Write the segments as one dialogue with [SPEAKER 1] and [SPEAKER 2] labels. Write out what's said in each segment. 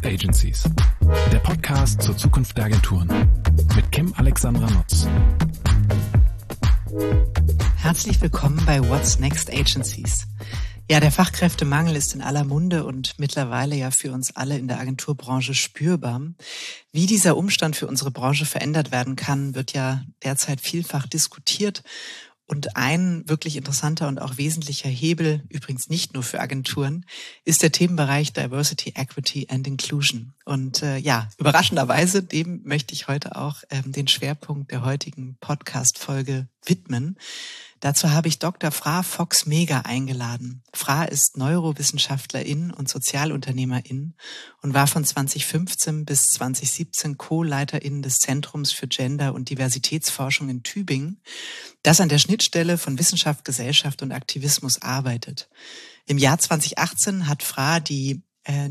[SPEAKER 1] Agencies, der Podcast zur Zukunft der Agenturen mit Kim Alexandra Nutz.
[SPEAKER 2] Herzlich willkommen bei What's Next Agencies. Ja, der Fachkräftemangel ist in aller Munde und mittlerweile ja für uns alle in der Agenturbranche spürbar. Wie dieser Umstand für unsere Branche verändert werden kann, wird ja derzeit vielfach diskutiert. Und ein wirklich interessanter und auch wesentlicher Hebel, übrigens nicht nur für Agenturen, ist der Themenbereich Diversity, Equity and Inclusion. Und überraschenderweise, dem möchte ich heute auch den Schwerpunkt der heutigen Podcast-Folge widmen. Dazu habe ich Dr. Fra Fox-Meger eingeladen. Fra ist Neurowissenschaftlerin und Sozialunternehmerin und war von 2015 bis 2017 Co-Leiterin des Zentrums für Gender- und Diversitätsforschung in Tübingen, das an der Schnittstelle von Wissenschaft, Gesellschaft und Aktivismus arbeitet. Im Jahr 2018 hat Fra die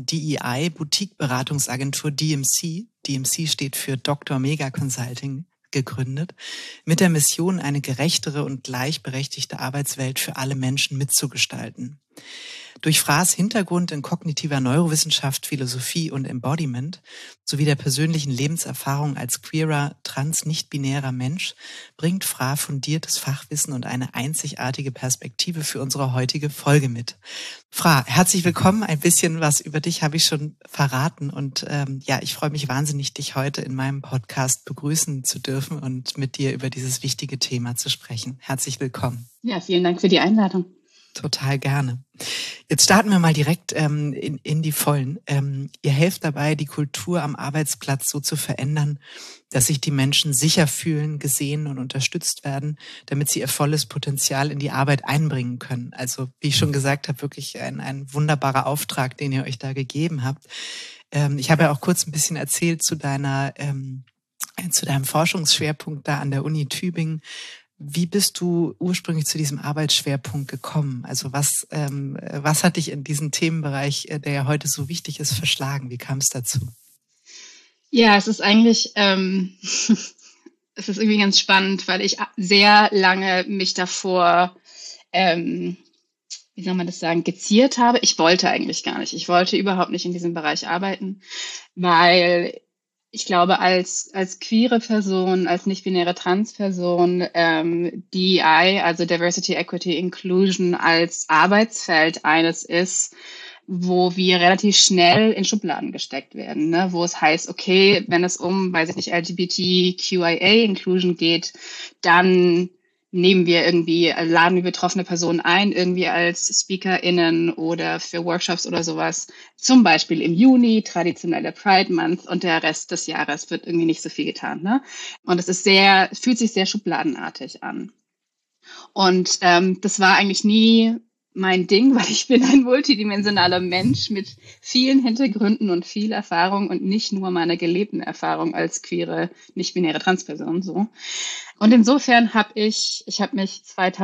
[SPEAKER 2] DEI-Boutique-Beratungsagentur DMC steht für Dr. Meger Consulting, gegründet, mit der Mission, eine gerechtere und gleichberechtigte Arbeitswelt für alle Menschen mitzugestalten. Durch Fras Hintergrund in kognitiver Neurowissenschaft, Philosophie und Embodiment sowie der persönlichen Lebenserfahrung als queerer, trans-nicht-binärer Mensch bringt Fra fundiertes Fachwissen und eine einzigartige Perspektive für unsere heutige Folge mit. Fra, herzlich willkommen. Ein bisschen was über dich habe ich schon verraten und ich freue mich wahnsinnig, dich heute in meinem Podcast begrüßen zu dürfen und mit dir über dieses wichtige Thema zu sprechen. Herzlich willkommen.
[SPEAKER 3] Ja, vielen Dank für die Einladung.
[SPEAKER 2] Total gerne. Jetzt starten wir mal direkt in die Vollen. Ihr helft dabei, die Kultur am Arbeitsplatz so zu verändern, dass sich die Menschen sicher fühlen, gesehen und unterstützt werden, damit sie ihr volles Potenzial in die Arbeit einbringen können. Also, wie ich schon gesagt habe, wirklich ein wunderbarer Auftrag, den ihr euch da gegeben habt. Ich habe ja auch kurz ein bisschen erzählt zu deinem Forschungsschwerpunkt da an der Uni Tübingen. Wie bist du ursprünglich zu diesem Arbeitsschwerpunkt gekommen? Also was hat dich in diesen Themenbereich, der ja heute so wichtig ist, verschlagen? Wie kam es dazu?
[SPEAKER 3] Ja, es ist eigentlich, es ist irgendwie ganz spannend, weil ich sehr lange mich davor, wie soll man das sagen, geziert habe. Ich wollte eigentlich gar nicht. Ich wollte überhaupt nicht in diesem Bereich arbeiten, weil ich glaube, als queere Person, als nicht-binäre Transperson, DEI, also Diversity, Equity, Inclusion, als Arbeitsfeld eines ist, wo wir relativ schnell in Schubladen gesteckt werden, ne? Wo es heißt, okay, wenn es um, weiß ich nicht, LGBTQIA Inclusion geht, dann laden wir betroffene Personen ein, irgendwie als SpeakerInnen oder für Workshops oder sowas. Zum Beispiel im Juni, traditionelle Pride Month, und der Rest des Jahres wird irgendwie nicht so viel getan, ne? Und es fühlt sich sehr schubladenartig an. Und das war eigentlich nie mein Ding, weil ich bin ein multidimensionaler Mensch mit vielen Hintergründen und viel Erfahrung und nicht nur meiner gelebten Erfahrung als queere, nicht-binäre Transperson, so. Und insofern habe ich mich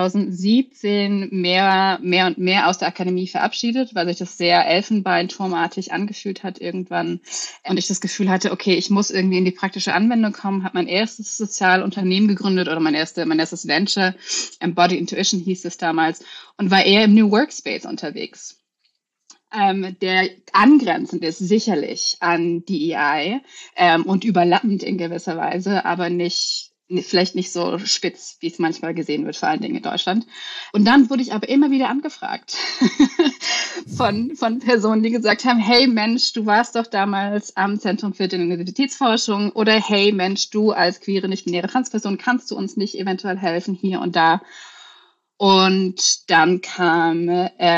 [SPEAKER 3] 2017 mehr und mehr aus der Akademie verabschiedet, weil sich das sehr elfenbeinturmartig angefühlt hat irgendwann. Und ich das Gefühl hatte, okay, ich muss irgendwie in die praktische Anwendung kommen, habe mein erstes Sozialunternehmen gegründet oder mein erstes Venture, Embodied Intuition hieß es damals, und war eher im New Workspace unterwegs. Der angrenzend ist sicherlich an DEI und überlappend in gewisser Weise, aber vielleicht nicht so spitz, wie es manchmal gesehen wird, vor allen Dingen in Deutschland. Und dann wurde ich aber immer wieder angefragt von Personen, die gesagt haben, hey Mensch, du warst doch damals am Zentrum für Gender- und Diversitätsforschung, oder hey Mensch, du als queere, nicht-binäre Transperson, kannst du uns nicht eventuell helfen hier und da? Und dann kam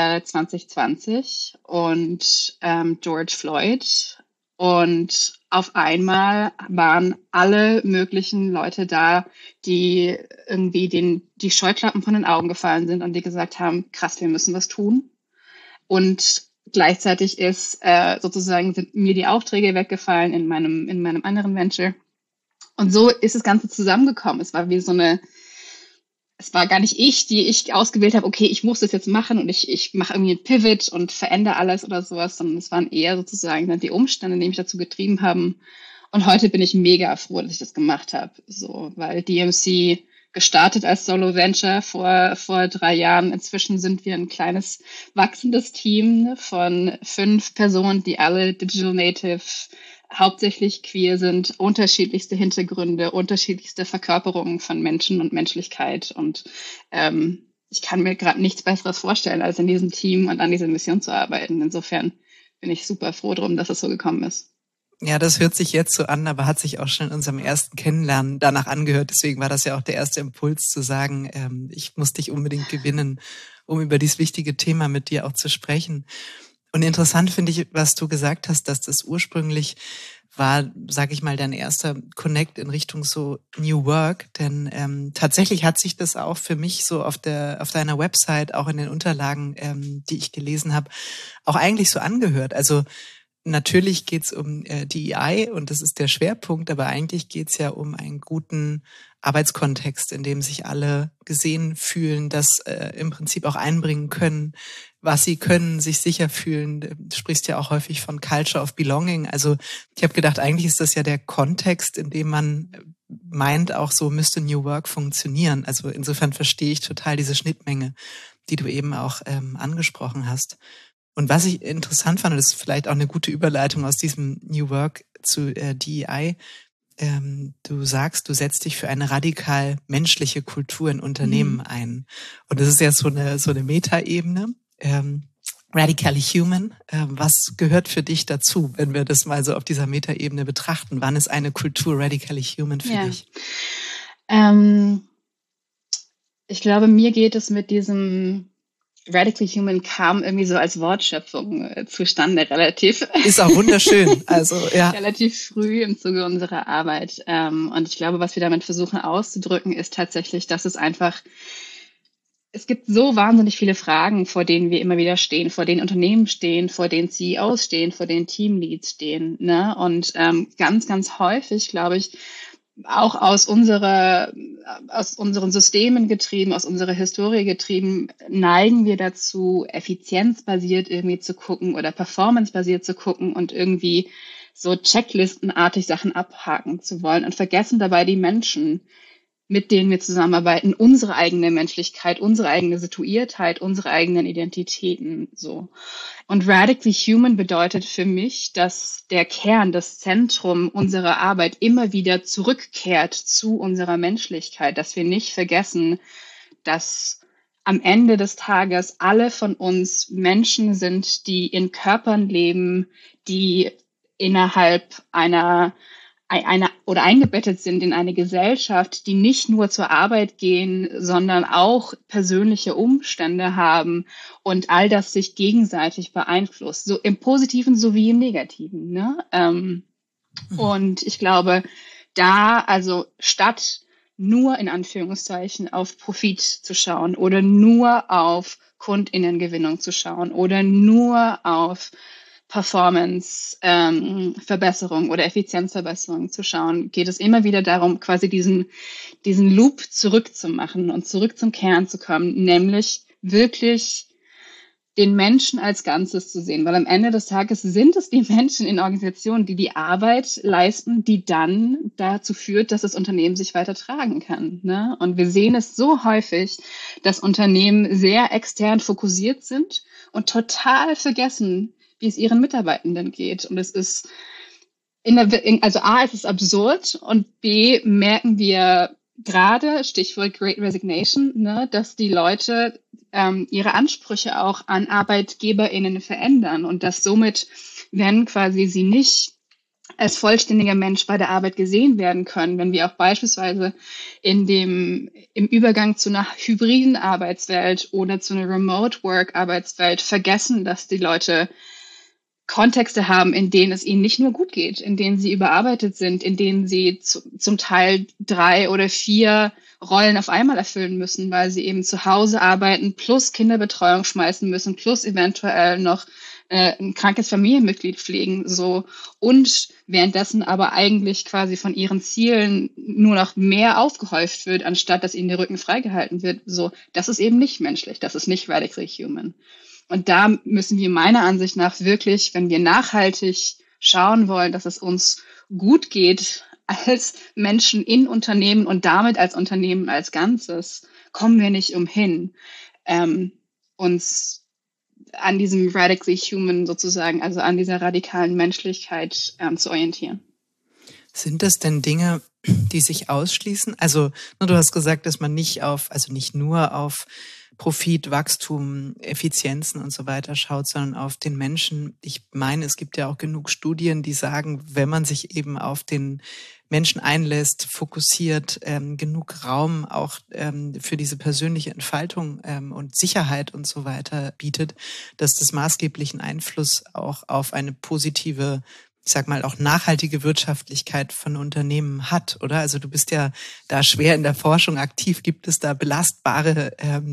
[SPEAKER 3] 2020 und George Floyd, und auf einmal waren alle möglichen Leute da, die irgendwie die Scheuklappen von den Augen gefallen sind und die gesagt haben, krass, wir müssen was tun. Und gleichzeitig sind mir die Aufträge weggefallen in meinem anderen Venture. Und so ist das Ganze zusammengekommen. Es war gar nicht die ich ausgewählt habe, okay, ich muss das jetzt machen und ich mache irgendwie einen Pivot und verändere alles oder sowas, sondern es waren eher sozusagen die Umstände, die mich dazu getrieben haben. Und heute bin ich mega froh, dass ich das gemacht habe, so, weil DMC gestartet als Solo-Venture vor 3 Jahren. Inzwischen sind wir ein kleines, wachsendes Team von 5 Personen, die alle Digital Native, hauptsächlich queer sind, unterschiedlichste Hintergründe, unterschiedlichste Verkörperungen von Menschen und Menschlichkeit. Und ich kann mir gerade nichts Besseres vorstellen, als in diesem Team und an dieser Mission zu arbeiten. Insofern bin ich super froh drum, dass es so gekommen ist.
[SPEAKER 2] Ja, das hört sich jetzt so an, aber hat sich auch schon in unserem ersten Kennenlernen danach angehört. Deswegen war das ja auch der erste Impuls zu sagen, ich muss dich unbedingt gewinnen, um über dieses wichtige Thema mit dir auch zu sprechen. Und interessant finde ich, was du gesagt hast, dass das ursprünglich war, sage ich mal, dein erster Connect in Richtung so New Work. Denn tatsächlich hat sich das auch für mich so auf deiner Website, auch in den Unterlagen, die ich gelesen habe, auch eigentlich so angehört. Also natürlich geht's um DEI und das ist der Schwerpunkt, aber eigentlich geht's ja um einen guten Arbeitskontext, in dem sich alle gesehen fühlen, das im Prinzip auch einbringen können, was sie können, sich sicher fühlen. Du sprichst ja auch häufig von Culture of Belonging. Also ich habe gedacht, eigentlich ist das ja der Kontext, in dem man meint, auch so müsste New Work funktionieren. Also insofern verstehe ich total diese Schnittmenge, die du eben auch angesprochen hast. Und was ich interessant fand, und das ist vielleicht auch eine gute Überleitung aus diesem New Work zu DEI, du sagst, du setzt dich für eine radikal menschliche Kultur in Unternehmen ein. Und das ist ja so eine Metaebene, radically human. Was gehört für dich dazu, wenn wir das mal so auf dieser Metaebene betrachten? Wann ist eine Kultur radically human für dich?
[SPEAKER 3] Ich glaube, mir geht es mit diesem Radically Human kam irgendwie so als Wortschöpfung zustande, relativ.
[SPEAKER 2] Ist auch wunderschön, also ja.
[SPEAKER 3] Relativ früh im Zuge unserer Arbeit. Und ich glaube, was wir damit versuchen auszudrücken, ist tatsächlich, dass es gibt so wahnsinnig viele Fragen, vor denen wir immer wieder stehen, vor denen Unternehmen stehen, vor denen CEOs stehen, vor denen Teamleads stehen, ne? Und ganz, ganz häufig, glaube ich, auch aus unseren Systemen getrieben, aus unserer Historie getrieben, neigen wir dazu, effizienzbasiert irgendwie zu gucken oder performancebasiert zu gucken und irgendwie so checklistenartig Sachen abhaken zu wollen und vergessen dabei die Menschen, mit denen wir zusammenarbeiten, unsere eigene Menschlichkeit, unsere eigene Situiertheit, unsere eigenen Identitäten, so. Und radically human bedeutet für mich, dass der Kern, das Zentrum unserer Arbeit immer wieder zurückkehrt zu unserer Menschlichkeit, dass wir nicht vergessen, dass am Ende des Tages alle von uns Menschen sind, die in Körpern leben, die innerhalb einer oder eingebettet sind in eine Gesellschaft, die nicht nur zur Arbeit gehen, sondern auch persönliche Umstände haben und all das sich gegenseitig beeinflusst, so im Positiven sowie im Negativen, ne? Und ich glaube, also statt nur in Anführungszeichen auf Profit zu schauen oder nur auf KundInnengewinnung zu schauen oder nur auf Performance-Verbesserung oder Effizienzverbesserung zu schauen, geht es immer wieder darum, quasi diesen Loop zurückzumachen und zurück zum Kern zu kommen, nämlich wirklich den Menschen als Ganzes zu sehen, weil am Ende des Tages sind es die Menschen in Organisationen, die die Arbeit leisten, die dann dazu führt, dass das Unternehmen sich weiter tragen kann, ne? Und wir sehen es so häufig, dass Unternehmen sehr extern fokussiert sind und total vergessen, wie es ihren Mitarbeitenden geht. Und es ist also A, es ist absurd und B, merken wir gerade, Stichwort Great Resignation, ne, dass die Leute ihre Ansprüche auch an ArbeitgeberInnen verändern und dass somit, wenn quasi sie nicht als vollständiger Mensch bei der Arbeit gesehen werden können, wenn wir auch beispielsweise im Übergang zu einer hybriden Arbeitswelt oder zu einer Remote-Work-Arbeitswelt vergessen, dass die Leute Kontexte haben, in denen es ihnen nicht nur gut geht, in denen sie überarbeitet sind, in denen sie zum Teil 3 oder 4 Rollen auf einmal erfüllen müssen, weil sie eben zu Hause arbeiten, plus Kinderbetreuung schmeißen müssen, plus eventuell noch ein krankes Familienmitglied pflegen, so. Und währenddessen aber eigentlich quasi von ihren Zielen nur noch mehr aufgehäuft wird, anstatt dass ihnen der Rücken freigehalten wird, so. Das ist eben nicht menschlich. Das ist nicht radically human. Und da müssen wir meiner Ansicht nach wirklich, wenn wir nachhaltig schauen wollen, dass es uns gut geht als Menschen in Unternehmen und damit als Unternehmen als Ganzes, kommen wir nicht umhin, uns an diesem radically human sozusagen, also an dieser radikalen Menschlichkeit zu orientieren.
[SPEAKER 2] Sind das denn Dinge, die sich ausschließen? Also, du hast gesagt, dass man nicht nur auf Profit, Wachstum, Effizienzen und so weiter schaut, sondern auf den Menschen. Ich meine, es gibt ja auch genug Studien, die sagen, wenn man sich eben auf den Menschen einlässt, fokussiert, genug Raum auch für diese persönliche Entfaltung und Sicherheit und so weiter bietet, dass das maßgeblichen Einfluss auch auf eine positive, ich sag mal, auch nachhaltige Wirtschaftlichkeit von Unternehmen hat, oder? Also du bist ja da schwer in der Forschung aktiv. Gibt es da belastbare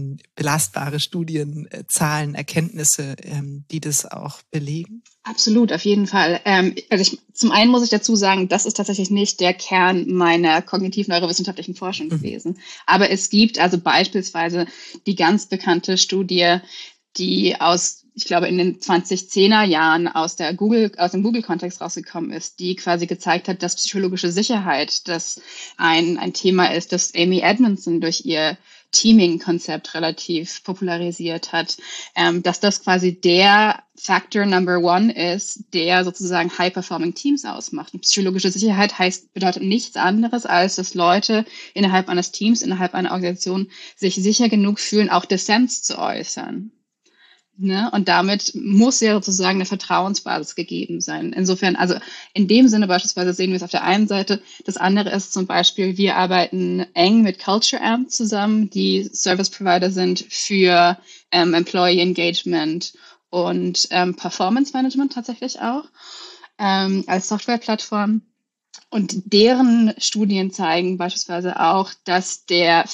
[SPEAKER 2] Studien, Zahlen, Erkenntnisse, die das auch belegen?
[SPEAKER 3] Absolut, auf jeden Fall. Zum einen muss ich dazu sagen, das ist tatsächlich nicht der Kern meiner kognitiv-neurowissenschaftlichen Forschung gewesen. Aber es gibt also beispielsweise die ganz bekannte Studie, die ich glaube, in den 2010er Jahren aus dem Google-Kontext rausgekommen ist, die quasi gezeigt hat, dass psychologische Sicherheit, das ein Thema ist, das Amy Edmondson durch ihr Teaming-Konzept relativ popularisiert hat, dass das quasi der Factor Number 1 ist, der sozusagen High-Performing Teams ausmacht. Und psychologische Sicherheit bedeutet nichts anderes, als dass Leute innerhalb eines Teams, innerhalb einer Organisation sich sicher genug fühlen, auch Dissens zu äußern. Ne? Und damit muss ja sozusagen eine Vertrauensbasis gegeben sein. Insofern, also in dem Sinne beispielsweise sehen wir es auf der einen Seite. Das andere ist zum Beispiel, wir arbeiten eng mit Culture Amp zusammen, die Service Provider sind für Employee Engagement und Performance Management tatsächlich auch als Softwareplattform. Und deren Studien zeigen beispielsweise auch, dass der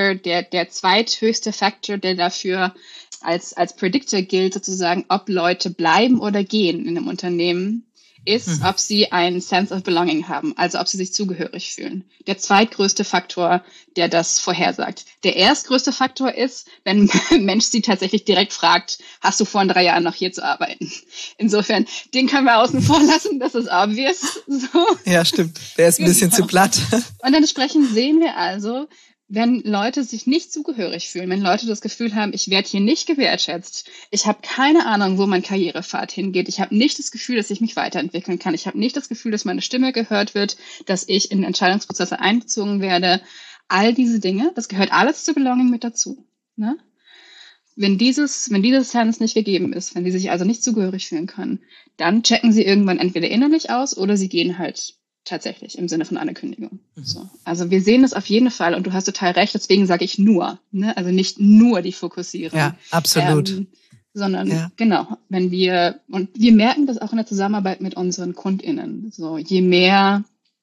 [SPEAKER 3] zweithöchste Faktor, der dafür als Predictor gilt, sozusagen, ob Leute bleiben oder gehen in einem Unternehmen, ist, ob sie einen Sense of Belonging haben, also ob sie sich zugehörig fühlen. Der zweitgrößte Faktor, der das vorhersagt. Der erstgrößte Faktor ist, wenn ein Mensch sie tatsächlich direkt fragt, hast du vor, in 3 Jahren noch hier zu arbeiten? Insofern, den können wir außen vor lassen, das ist obvious. So.
[SPEAKER 2] Ja, stimmt. Der ist ein bisschen zu platt.
[SPEAKER 3] Und entsprechend sehen wir also, wenn Leute sich nicht zugehörig fühlen, wenn Leute das Gefühl haben, ich werde hier nicht gewertschätzt, ich habe keine Ahnung, wo mein Karrierepfad hingeht, ich habe nicht das Gefühl, dass ich mich weiterentwickeln kann, ich habe nicht das Gefühl, dass meine Stimme gehört wird, dass ich in Entscheidungsprozesse einbezogen werde, all diese Dinge, das gehört alles zu Belonging mit dazu. Ne? Wenn dieses Sense nicht gegeben ist, wenn die sich also nicht zugehörig fühlen können, dann checken sie irgendwann entweder innerlich aus oder sie gehen halt tatsächlich im Sinne von einer Kündigung. So. Also wir sehen es auf jeden Fall und du hast total recht, deswegen sage ich nur, ne? Also nicht nur die Fokussierung.
[SPEAKER 2] Ja, absolut.
[SPEAKER 3] Sondern genau, wir merken das auch in der Zusammenarbeit mit unseren KundInnen. So, je mehr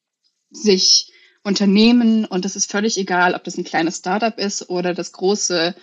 [SPEAKER 3] sich Unternehmen, und das ist völlig egal, ob das ein kleines Startup ist oder das große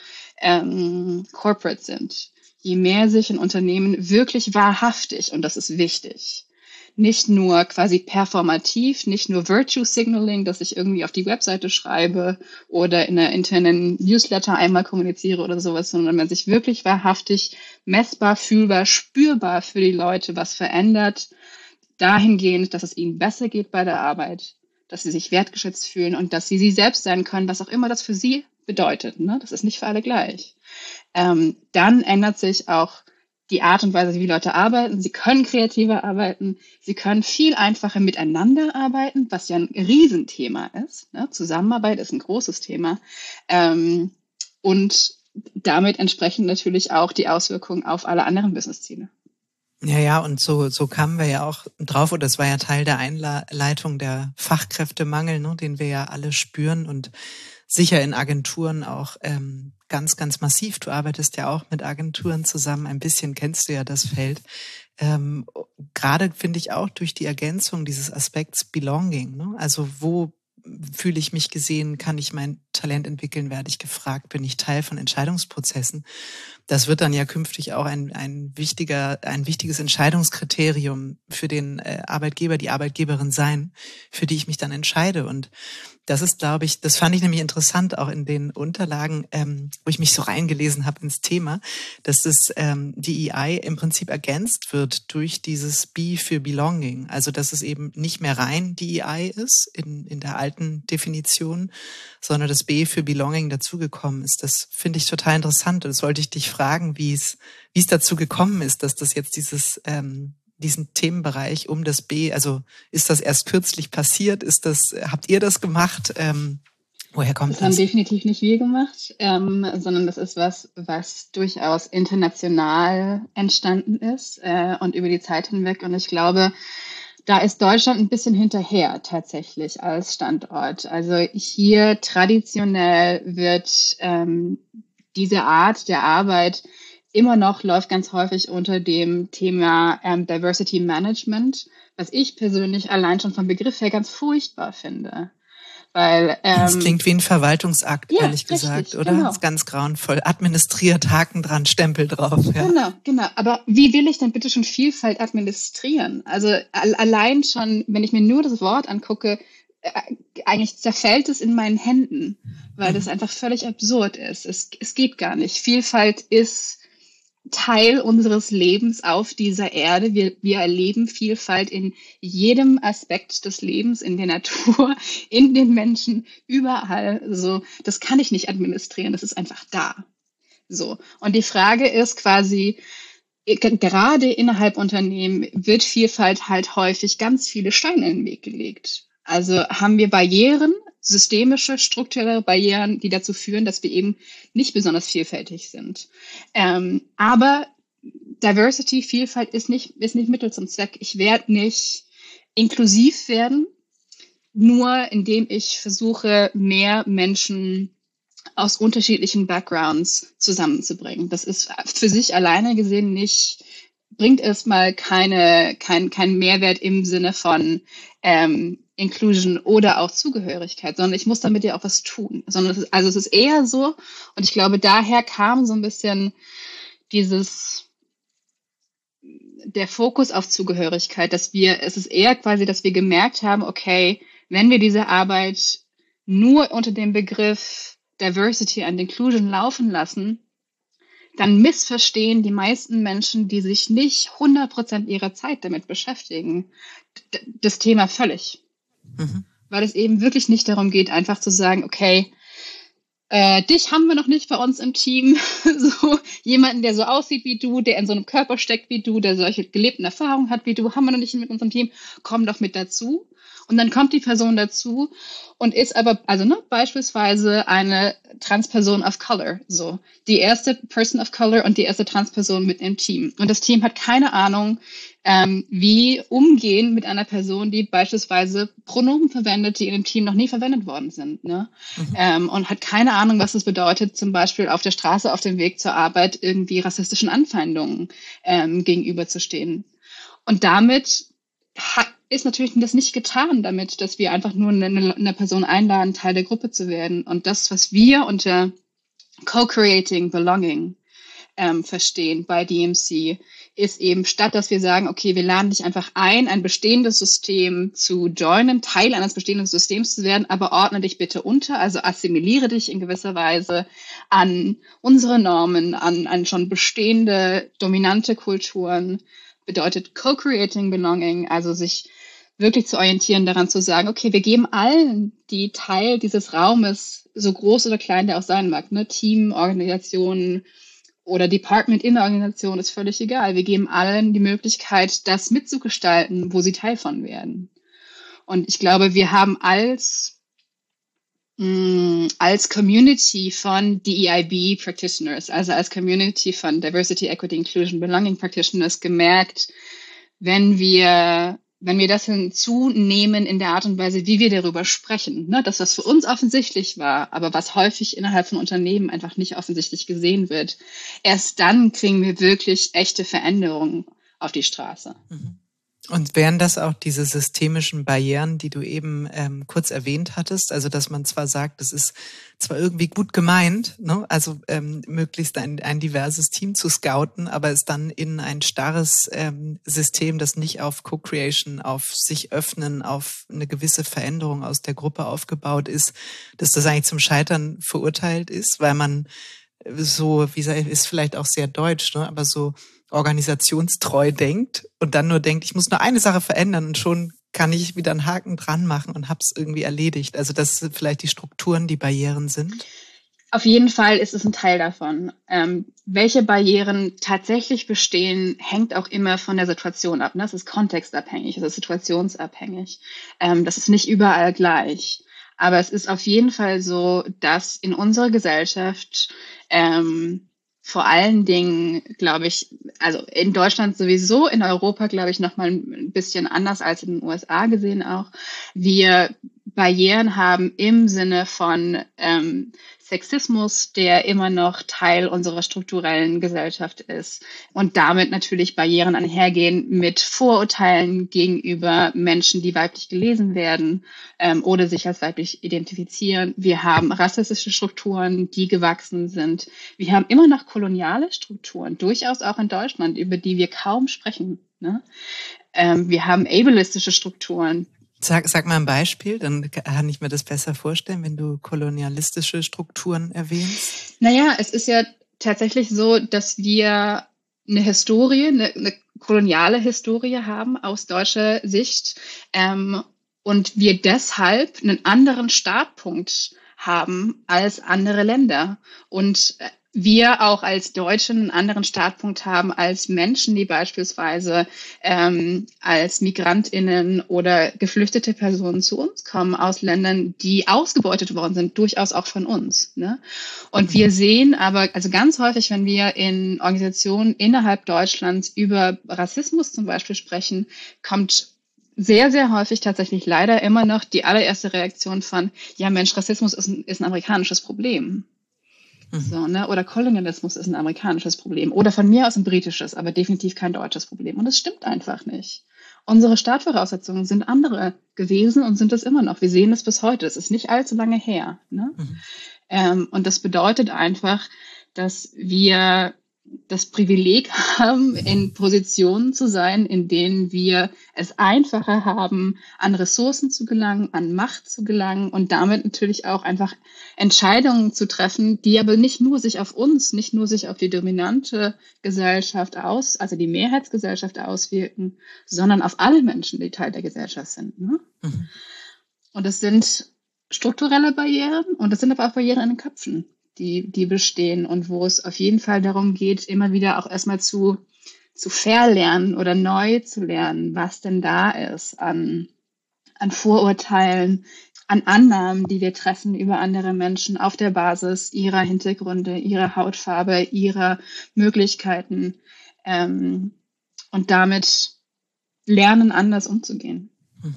[SPEAKER 3] Corporate sind, je mehr sich ein Unternehmen wirklich wahrhaftig, und das ist wichtig, nicht nur quasi performativ, nicht nur Virtue Signaling, dass ich irgendwie auf die Webseite schreibe oder in einer internen Newsletter einmal kommuniziere oder sowas, sondern man sich wirklich wahrhaftig messbar, fühlbar, spürbar für die Leute was verändert, dahingehend, dass es ihnen besser geht bei der Arbeit, dass sie sich wertgeschätzt fühlen und dass sie selbst sein können, was auch immer das für sie bedeutet. Ne? Das ist nicht für alle gleich. Dann ändert sich auch die Art und Weise, wie Leute arbeiten. Sie können kreativer arbeiten. Sie können viel einfacher miteinander arbeiten, was ja ein Riesenthema ist. Ne? Zusammenarbeit ist ein großes Thema. Und damit entsprechend natürlich auch die Auswirkungen auf alle anderen Businessziele.
[SPEAKER 2] Ja, und so kamen wir ja auch drauf, oder das war ja Teil der Einleitung, der Fachkräftemangel, ne, den wir ja alle spüren und sicher in Agenturen auch ganz, ganz massiv. Du arbeitest ja auch mit Agenturen zusammen, ein bisschen kennst du ja das Feld. Gerade finde ich auch durch die Ergänzung dieses Aspekts Belonging, ne? Also wo fühle ich mich gesehen, kann ich mein Talent entwickeln, werde ich gefragt, bin ich Teil von Entscheidungsprozessen. Das wird dann ja künftig auch ein wichtiges Entscheidungskriterium für den Arbeitgeber, die Arbeitgeberin sein, für die ich mich dann entscheide. Und das ist, glaube ich, das fand ich nämlich interessant, auch in den Unterlagen, wo ich mich so reingelesen habe ins Thema, dass das DEI im Prinzip ergänzt wird durch dieses B für Belonging. Also dass es eben nicht mehr rein DEI ist in der alten Definition, sondern das B für Belonging dazugekommen ist. Das finde ich total interessant. Und das wollte ich dich fragen, wie es dazu gekommen ist, dass das jetzt diesen Themenbereich um das B, also ist das erst kürzlich passiert? Habt ihr das gemacht? Woher kommt das?
[SPEAKER 3] Das haben definitiv nicht wir gemacht, sondern das ist was durchaus international entstanden ist und über die Zeit hinweg. Und ich glaube, da ist Deutschland ein bisschen hinterher tatsächlich als Standort. Also hier traditionell wird diese Art der Arbeit immer noch läuft ganz häufig unter dem Thema Diversity Management, was ich persönlich allein schon vom Begriff her ganz furchtbar finde. Weil
[SPEAKER 2] das klingt wie ein Verwaltungsakt,
[SPEAKER 3] ja,
[SPEAKER 2] ehrlich gesagt,
[SPEAKER 3] richtig,
[SPEAKER 2] oder?
[SPEAKER 3] Genau.
[SPEAKER 2] Das ist ganz grauenvoll. Administriert, Haken dran, Stempel drauf. Ja.
[SPEAKER 3] Genau. Aber wie will ich denn bitte schon Vielfalt administrieren? Also allein schon, wenn ich mir nur das Wort angucke, eigentlich zerfällt es in meinen Händen, weil das einfach völlig absurd ist. Es geht gar nicht. Vielfalt ist Teil unseres Lebens auf dieser Erde. Wir erleben Vielfalt in jedem Aspekt des Lebens, in der Natur, in den Menschen, überall. So, das kann ich nicht administrieren, das ist einfach da. So. Und die Frage ist quasi, gerade innerhalb Unternehmen wird Vielfalt halt häufig ganz viele Steine in den Weg gelegt. Also haben wir Barrieren, systemische, strukturelle Barrieren, die dazu führen, dass wir eben nicht besonders vielfältig sind. Aber Diversity, Vielfalt ist nicht Mittel zum Zweck. Ich werde nicht inklusiv werden, nur indem ich versuche, mehr Menschen aus unterschiedlichen Backgrounds zusammenzubringen. Das ist für sich alleine gesehen bringt erstmal keinen Mehrwert im Sinne von Inclusion oder auch Zugehörigkeit, sondern ich muss damit ja auch was tun. Es ist eher so, und ich glaube, daher kam so ein bisschen der Fokus auf Zugehörigkeit, es ist eher quasi, dass wir gemerkt haben, okay, wenn wir diese Arbeit nur unter dem Begriff Diversity and Inclusion laufen lassen, dann missverstehen die meisten Menschen, die sich nicht 100% ihrer Zeit damit beschäftigen, das Thema völlig. Mhm. Weil es eben wirklich nicht darum geht, einfach zu sagen, okay, dich haben wir noch nicht bei uns im Team, so jemanden, der so aussieht wie du, der in so einem Körper steckt wie du, der solche gelebten Erfahrungen hat wie du, haben wir noch nicht mit unserem Team, komm doch mit dazu. Und dann kommt die Person dazu und ist aber, beispielsweise eine Transperson of Color, so. Die erste Person of Color und die erste Transperson mit im Team. Und das Team hat keine Ahnung, wie umgehen mit einer Person, die beispielsweise Pronomen verwendet, die in dem Team noch nie verwendet worden sind, ne? Mhm. Und hat keine Ahnung, was es bedeutet, zum Beispiel auf der Straße, auf dem Weg zur Arbeit irgendwie rassistischen Anfeindungen gegenüberzustehen. Und damit ist natürlich das nicht getan damit, dass wir einfach nur eine Person einladen, Teil der Gruppe zu werden. Und das, was wir unter Co-Creating Belonging verstehen bei DMC, ist eben, statt dass wir sagen, okay, wir laden dich einfach ein bestehendes System zu joinen, Teil eines bestehenden Systems zu werden, aber ordne dich bitte unter, also assimiliere dich in gewisser Weise an unsere Normen, an schon bestehende dominante Kulturen, bedeutet Co-Creating Belonging, also sich wirklich zu orientieren, daran zu sagen, okay, wir geben allen, die Teil dieses Raumes, so groß oder klein der auch sein mag, ne, Team, Organisation oder Department in der Organisation, ist völlig egal. Wir geben allen die Möglichkeit, das mitzugestalten, wo sie Teil von werden. Und ich glaube, wir haben als Community von DEIB Practitioners, also als Community von Diversity, Equity, Inclusion, Belonging Practitioners gemerkt, wenn wir das hinzunehmen in der Art und Weise, wie wir darüber sprechen, ne, das, was für uns offensichtlich war, aber was häufig innerhalb von Unternehmen einfach nicht offensichtlich gesehen wird, erst dann kriegen wir wirklich echte Veränderungen auf die Straße.
[SPEAKER 2] Mhm. Und wären das auch diese systemischen Barrieren, die du eben kurz erwähnt hattest? Also, dass man zwar sagt, das ist zwar irgendwie gut gemeint, ne? Also möglichst ein diverses Team zu scouten, aber es dann in ein starres System, das nicht auf Co-Creation, auf sich öffnen, auf eine gewisse Veränderung aus der Gruppe aufgebaut ist, dass das eigentlich zum Scheitern verurteilt ist, weil man so, wie gesagt, ist vielleicht auch sehr deutsch, ne? Aber so organisationstreu denkt und dann nur denkt, ich muss nur eine Sache verändern und schon kann ich wieder einen Haken dran machen und hab's irgendwie erledigt. Also dass vielleicht die Strukturen die Barrieren sind.
[SPEAKER 3] Auf jeden Fall ist es ein Teil davon. Welche Barrieren tatsächlich bestehen, hängt auch immer von der Situation ab. Ne? Das ist kontextabhängig, das ist situationsabhängig. Das ist nicht überall gleich. Aber es ist auf jeden Fall so, dass in unserer Gesellschaft vor allen Dingen, glaube ich, also in Deutschland sowieso, in Europa, glaube ich, nochmal ein bisschen anders als in den USA gesehen auch, wir Barrieren haben im Sinne von Sexismus, der immer noch Teil unserer strukturellen Gesellschaft ist und damit natürlich Barrieren einhergehen mit Vorurteilen gegenüber Menschen, die weiblich gelesen werden oder sich als weiblich identifizieren. Wir haben rassistische Strukturen, die gewachsen sind. Wir haben immer noch koloniale Strukturen, durchaus auch in Deutschland, über die wir kaum sprechen. Ne? Wir haben ableistische Strukturen.
[SPEAKER 2] Sag mal ein Beispiel, dann kann ich mir das besser vorstellen, wenn du kolonialistische Strukturen erwähnst.
[SPEAKER 3] Naja, es ist ja tatsächlich so, dass wir eine Historie, eine koloniale Historie haben aus deutscher Sicht und wir deshalb einen anderen Startpunkt haben als andere Länder und wir auch als Deutsche einen anderen Startpunkt haben als Menschen, die beispielsweise als MigrantInnen oder geflüchtete Personen zu uns kommen aus Ländern, die ausgebeutet worden sind, durchaus auch von uns. Ne? Und wir sehen aber, also ganz häufig, wenn wir in Organisationen innerhalb Deutschlands über Rassismus zum Beispiel sprechen, kommt sehr, sehr häufig tatsächlich leider immer noch die allererste Reaktion von, ja Mensch, Rassismus ist ein amerikanisches Problem. So, ne? Oder Kolonialismus ist ein amerikanisches Problem. Oder von mir aus ein britisches, aber definitiv kein deutsches Problem. Und das stimmt einfach nicht. Unsere Startvoraussetzungen sind andere gewesen und sind es immer noch. Wir sehen es bis heute. Es ist nicht allzu lange her. Ne? Und das bedeutet einfach, dass wir das Privileg haben, in Positionen zu sein, in denen wir es einfacher haben, an Ressourcen zu gelangen, an Macht zu gelangen und damit natürlich auch einfach Entscheidungen zu treffen, die aber nicht nur sich auf uns, nicht nur sich auf die dominante Gesellschaft also die Mehrheitsgesellschaft auswirken, sondern auf alle Menschen, die Teil der Gesellschaft sind. Ne? Und das sind strukturelle Barrieren und das sind aber auch Barrieren in den Köpfen, die bestehen und wo es auf jeden Fall darum geht, immer wieder auch erstmal zu verlernen oder neu zu lernen, was denn da ist an Vorurteilen, an Annahmen, die wir treffen über andere Menschen auf der Basis ihrer Hintergründe, ihrer Hautfarbe, ihrer Möglichkeiten und damit lernen, anders umzugehen.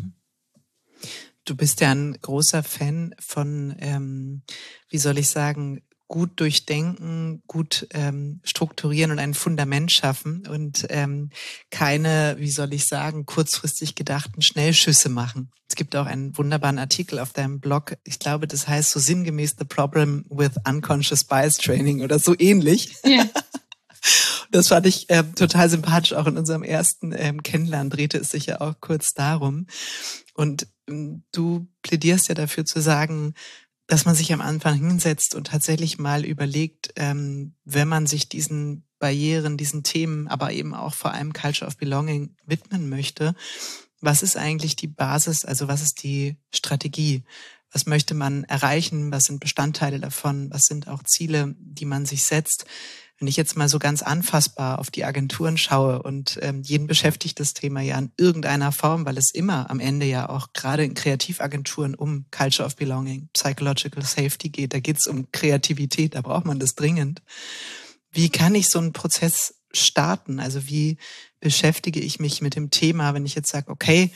[SPEAKER 2] Du bist ja ein großer Fan von, wie soll ich sagen, gut durchdenken, gut strukturieren und ein Fundament schaffen und keine, wie soll ich sagen, kurzfristig gedachten Schnellschüsse machen. Es gibt auch einen wunderbaren Artikel auf deinem Blog, ich glaube, das heißt so sinngemäß The Problem with Unconscious Bias Training oder so ähnlich. Ja. Das fand ich total sympathisch, auch in unserem ersten Kennenlernen drehte es sich ja auch kurz darum. Und du plädierst ja dafür zu sagen, dass man sich am Anfang hinsetzt und tatsächlich mal überlegt, wenn man sich diesen Barrieren, diesen Themen, aber eben auch vor allem Culture of Belonging widmen möchte, was ist eigentlich die Basis, also was ist die Strategie? Was möchte man erreichen? Was sind Bestandteile davon? Was sind auch Ziele, die man sich setzt? Wenn ich jetzt mal so ganz anfassbar auf die Agenturen schaue und jeden beschäftigt das Thema ja in irgendeiner Form, weil es immer am Ende ja auch gerade in Kreativagenturen um Culture of Belonging, Psychological Safety geht, da geht es um Kreativität, da braucht man das dringend. Wie kann ich so einen Prozess starten? Also wie beschäftige ich mich mit dem Thema, wenn ich jetzt sage, okay,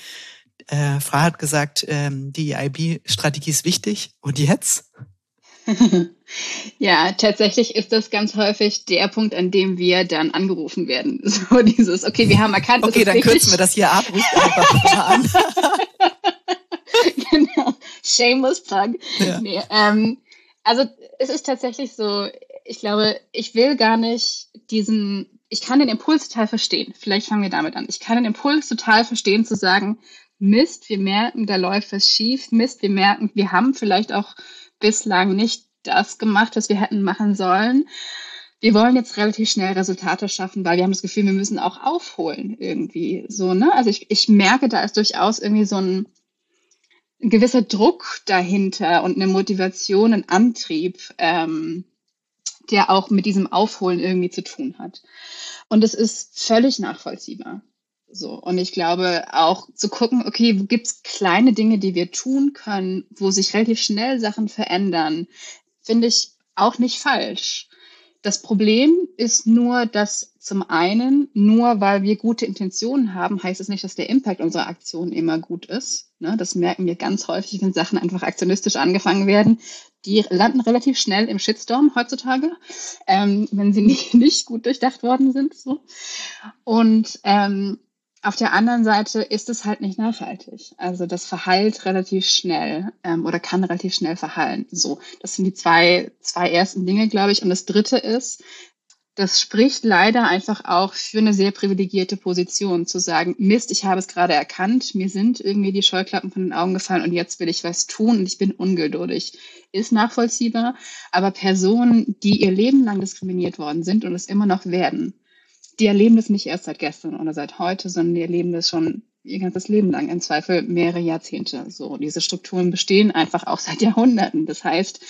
[SPEAKER 2] Fra hat gesagt, die EIB-Strategie ist wichtig und jetzt?
[SPEAKER 3] Ja, tatsächlich ist das ganz häufig der Punkt, an dem wir dann angerufen werden. So dieses, okay, wir haben erkannt,
[SPEAKER 2] okay, dann kürzen wir das hier ab, ruft einfach an.
[SPEAKER 3] Genau, shameless plug.
[SPEAKER 2] Ja.
[SPEAKER 3] Nee, also es ist tatsächlich so, ich glaube, ich will gar nicht ich kann den Impuls total verstehen. Vielleicht fangen wir damit an. Ich kann den Impuls total verstehen, zu sagen, Mist, wir merken, da läuft was schief. Mist, wir merken, wir haben vielleicht auch bislang nicht das gemacht, was wir hätten machen sollen. Wir wollen jetzt relativ schnell Resultate schaffen, weil wir haben das Gefühl, wir müssen auch aufholen irgendwie so, ne? Also ich merke, da ist durchaus irgendwie so ein gewisser Druck dahinter und eine Motivation, ein Antrieb, der auch mit diesem Aufholen irgendwie zu tun hat. Und es ist völlig nachvollziehbar. So. Und ich glaube auch zu gucken, okay, wo gibt's kleine Dinge, die wir tun können, wo sich relativ schnell Sachen verändern, finde ich auch nicht falsch. Das Problem ist nur, dass zum einen, nur weil wir gute Intentionen haben, heißt es nicht, dass der Impact unserer Aktion immer gut ist. Ne? Das merken wir ganz häufig, wenn Sachen einfach aktionistisch angefangen werden. Die landen relativ schnell im Shitstorm heutzutage, wenn sie nicht gut durchdacht worden sind. So. Und auf der anderen Seite ist es halt nicht nachhaltig. Also das verhallt relativ schnell oder kann relativ schnell verhallen. So, das sind die zwei ersten Dinge, glaube ich. Und das dritte ist, das spricht leider einfach auch für eine sehr privilegierte Position, zu sagen, Mist, ich habe es gerade erkannt, mir sind irgendwie die Scheuklappen von den Augen gefallen und jetzt will ich was tun und ich bin ungeduldig. Ist nachvollziehbar, aber Personen, die ihr Leben lang diskriminiert worden sind und es immer noch werden, die erleben das nicht erst seit gestern oder seit heute, sondern die erleben das schon ihr ganzes Leben lang, im Zweifel mehrere Jahrzehnte. So, diese Strukturen bestehen einfach auch seit Jahrhunderten. Das heißt,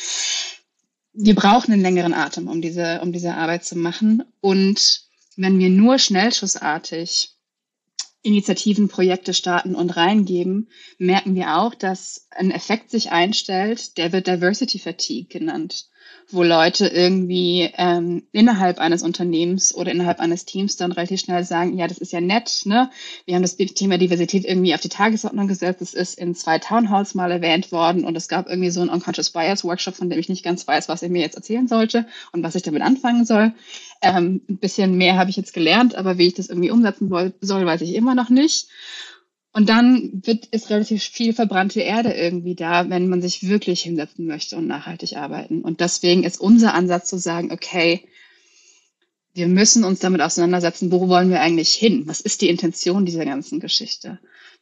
[SPEAKER 3] wir brauchen einen längeren Atem, um diese Arbeit zu machen. Und wenn wir nur schnellschussartig Initiativen, Projekte starten und reingeben, merken wir auch, dass ein Effekt sich einstellt, der wird Diversity Fatigue genannt, wo Leute irgendwie innerhalb eines Unternehmens oder innerhalb eines Teams dann relativ schnell sagen, ja, das ist ja nett, ne? Wir haben das Thema Diversität irgendwie auf die Tagesordnung gesetzt, es ist in 2 Townhalls mal erwähnt worden und es gab irgendwie so einen Unconscious Bias Workshop, von dem ich nicht ganz weiß, was er mir jetzt erzählen sollte und was ich damit anfangen soll. Ein bisschen mehr habe ich jetzt gelernt, aber wie ich das irgendwie umsetzen soll, weiß ich immer noch nicht. Und dann ist relativ viel verbrannte Erde irgendwie da, wenn man sich wirklich hinsetzen möchte und nachhaltig arbeiten. Und deswegen ist unser Ansatz zu sagen, okay, wir müssen uns damit auseinandersetzen, wo wollen wir eigentlich hin? Was ist die Intention dieser ganzen Geschichte?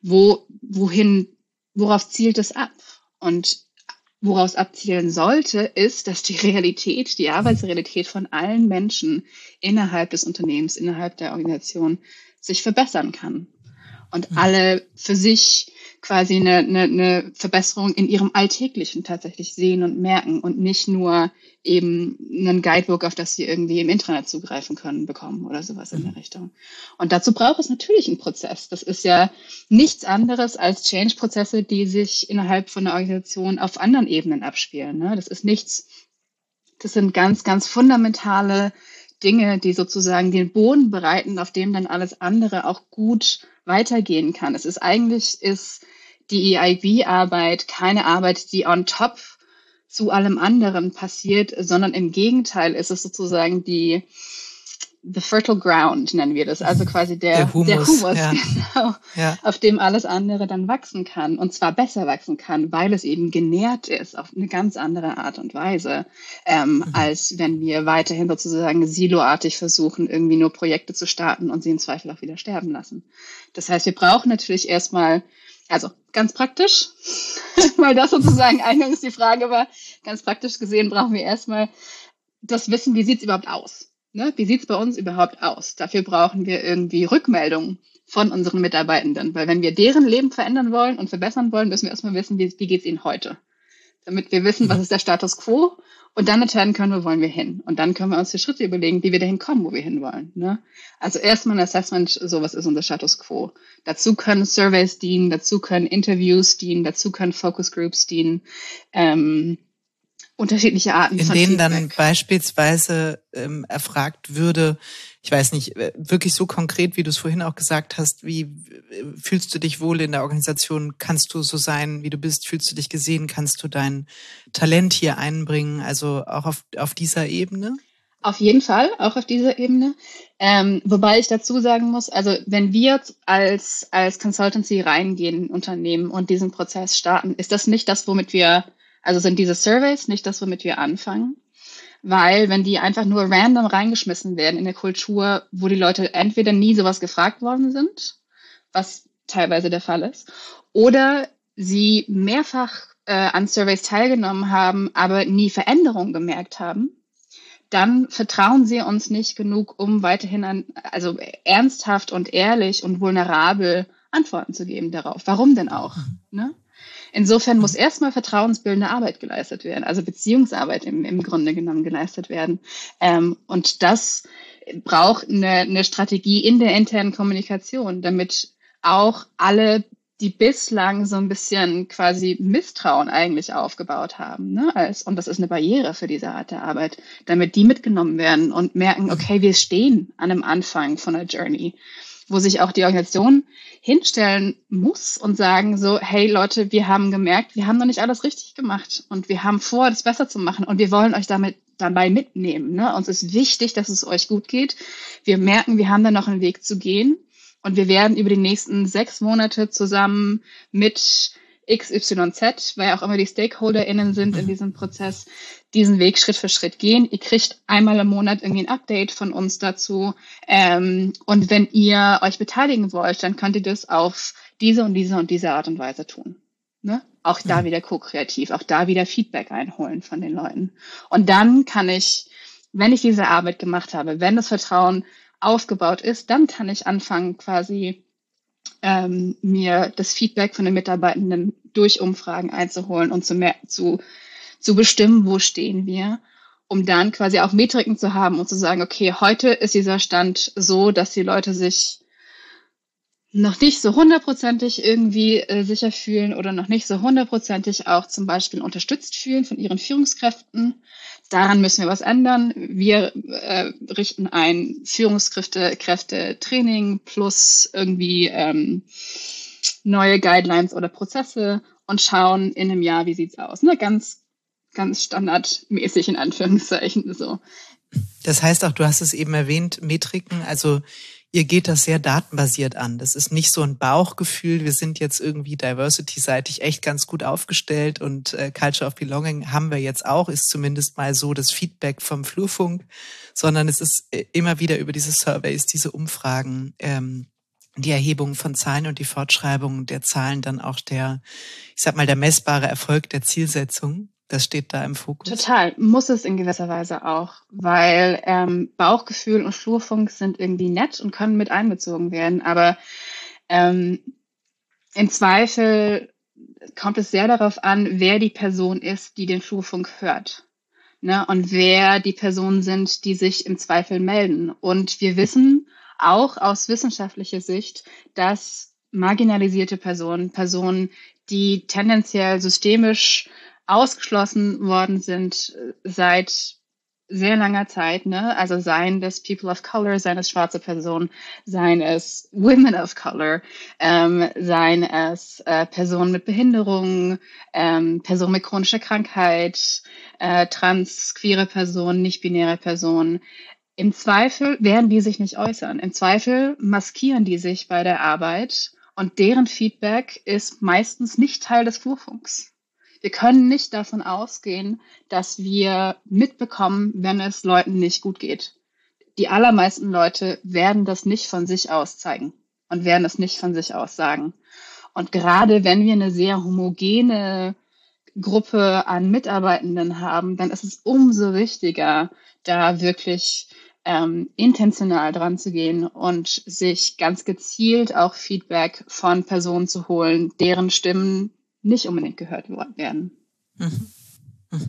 [SPEAKER 3] Worauf zielt es ab? Und woraus abzielen sollte, ist, dass die Realität, die Arbeitsrealität von allen Menschen innerhalb des Unternehmens, innerhalb der Organisation sich verbessern kann. Und alle für sich quasi eine Verbesserung in ihrem Alltäglichen tatsächlich sehen und merken und nicht nur eben einen Guidebook, auf das sie irgendwie im Intranet zugreifen können, bekommen oder sowas in der Richtung. Und dazu braucht es natürlich einen Prozess. Das ist ja nichts anderes als Change-Prozesse, die sich innerhalb von einer Organisation auf anderen Ebenen abspielen. Ne? Das sind ganz, ganz fundamentale Dinge, die sozusagen den Boden bereiten, auf dem dann alles andere auch gut weitergehen kann. Ist die EIB-Arbeit keine Arbeit, die on top zu allem anderen passiert, sondern im Gegenteil ist es sozusagen the fertile ground, nennen wir das, also quasi der Humus
[SPEAKER 2] ja.
[SPEAKER 3] Genau, ja. Auf dem alles andere dann wachsen kann und zwar besser wachsen kann, weil es eben genährt ist auf eine ganz andere Art und Weise, als wenn wir weiterhin sozusagen siloartig versuchen, irgendwie nur Projekte zu starten und sie im Zweifel auch wieder sterben lassen. Das heißt, wir brauchen natürlich erstmal, also ganz praktisch, weil das sozusagen eingangs die Frage war, ganz praktisch gesehen brauchen wir erstmal das Wissen, wie sieht's überhaupt aus? Ne? Wie sieht's bei uns überhaupt aus? Dafür brauchen wir irgendwie Rückmeldungen von unseren Mitarbeitenden, weil wenn wir deren Leben verändern wollen und verbessern wollen, müssen wir erstmal wissen, wie geht's ihnen heute? Damit wir wissen, was ist der Status quo und dann entscheiden können, wo wollen wir hin. Und dann können wir uns die Schritte überlegen, wie wir dahin kommen, wo wir hinwollen. Ne? Also erstmal ein Assessment, so was ist unser Status quo. Dazu können Surveys dienen, dazu können Interviews dienen, dazu können Focus Groups dienen. unterschiedliche Arten
[SPEAKER 2] in
[SPEAKER 3] von
[SPEAKER 2] denen
[SPEAKER 3] Feedback.
[SPEAKER 2] dann beispielsweise erfragt würde, ich weiß nicht, wirklich so konkret, wie du es vorhin auch gesagt hast, wie fühlst du dich wohl in der Organisation? Kannst du so sein, wie du bist? Fühlst du dich gesehen? Kannst du dein Talent hier einbringen? Also auch auf dieser Ebene?
[SPEAKER 3] Auf jeden Fall, auch auf dieser Ebene. Wobei ich dazu sagen muss, also wenn wir als Consultancy reingehen in Unternehmen und diesen Prozess starten, ist das nicht das, also sind diese Surveys nicht das, womit wir anfangen. Weil wenn die einfach nur random reingeschmissen werden in eine Kultur, wo die Leute entweder nie sowas gefragt worden sind, was teilweise der Fall ist, oder sie mehrfach an Surveys teilgenommen haben, aber nie Veränderungen gemerkt haben, dann vertrauen sie uns nicht genug, um weiterhin also ernsthaft und ehrlich und vulnerabel Antworten zu geben darauf. Warum denn auch? Ne? Insofern muss erstmal vertrauensbildende Arbeit geleistet werden, also Beziehungsarbeit im Grunde genommen geleistet werden. Und das braucht eine Strategie in der internen Kommunikation, damit auch alle, die bislang so ein bisschen quasi Misstrauen eigentlich aufgebaut haben, ne? Und das ist eine Barriere für diese Art der Arbeit, damit die mitgenommen werden und merken, okay, wir stehen an einem Anfang von einer Journey, wo sich auch die Organisation hinstellen muss und sagen so, hey Leute, wir haben gemerkt, wir haben noch nicht alles richtig gemacht und wir haben vor, das besser zu machen und wir wollen euch dabei mitnehmen. Ne? Uns ist wichtig, dass es euch gut geht. Wir merken, wir haben da noch einen Weg zu gehen und wir werden über die nächsten 6 Monate zusammen mit XYZ, weil auch immer die StakeholderInnen sind in diesem Prozess, diesen Weg Schritt für Schritt gehen. Ihr kriegt einmal im Monat irgendwie ein Update von uns dazu. Und wenn ihr euch beteiligen wollt, dann könnt ihr das auf diese und diese und diese Art und Weise tun. Ne? Auch da wieder ko-kreativ, auch da wieder Feedback einholen von den Leuten. Und dann kann ich, wenn ich diese Arbeit gemacht habe, wenn das Vertrauen aufgebaut ist, dann kann ich anfangen, quasi mir das Feedback von den Mitarbeitenden durch Umfragen einzuholen und zu bestimmen, wo stehen wir, um dann quasi auch Metriken zu haben und zu sagen, okay, heute ist dieser Stand so, dass die Leute sich noch nicht so hundertprozentig irgendwie sicher fühlen oder noch nicht so hundertprozentig auch zum Beispiel unterstützt fühlen von ihren Führungskräften. Daran müssen wir was ändern. Wir richten ein Führungskräfte-Training plus irgendwie neue Guidelines oder Prozesse und schauen in einem Jahr, wie sieht's aus. Ne? Ganz standardmäßig in Anführungszeichen so.
[SPEAKER 2] Das heißt auch, du hast es eben erwähnt, Metriken, also ihr geht das sehr datenbasiert an. Das ist nicht so ein Bauchgefühl, wir sind jetzt irgendwie diversity-seitig echt ganz gut aufgestellt und Culture of Belonging haben wir jetzt auch, ist zumindest mal so das Feedback vom Flurfunk, sondern es ist immer wieder über diese Surveys, diese Umfragen, die Erhebung von Zahlen und die Fortschreibung der Zahlen, dann auch der messbare Erfolg der Zielsetzung. Das steht da im Fokus.
[SPEAKER 3] Total, muss es in gewisser Weise auch, weil Bauchgefühl und Flurfunk sind irgendwie nett und können mit einbezogen werden, aber im Zweifel kommt es sehr darauf an, wer die Person ist, die den Flurfunk hört, ne? Und wer die Personen sind, die sich im Zweifel melden. Und wir wissen auch aus wissenschaftlicher Sicht, dass marginalisierte Personen, die tendenziell systemisch ausgeschlossen worden sind seit sehr langer Zeit, ne? Also seien es People of Color, seien es schwarze Personen, seien es Women of Color, seien es Personen mit Behinderung, Personen mit chronischer Krankheit, trans, queere Personen, nicht-binäre Personen. Im Zweifel werden die sich nicht äußern. Im Zweifel maskieren die sich bei der Arbeit und deren Feedback ist meistens nicht Teil des Flurfunks. Wir können nicht davon ausgehen, dass wir mitbekommen, wenn es Leuten nicht gut geht. Die allermeisten Leute werden das nicht von sich aus zeigen und werden es nicht von sich aus sagen. Und gerade wenn wir eine sehr homogene Gruppe an Mitarbeitenden haben, dann ist es umso wichtiger, da wirklich intentional dran zu gehen und sich ganz gezielt auch Feedback von Personen zu holen, deren Stimmen nicht unbedingt gehört werden.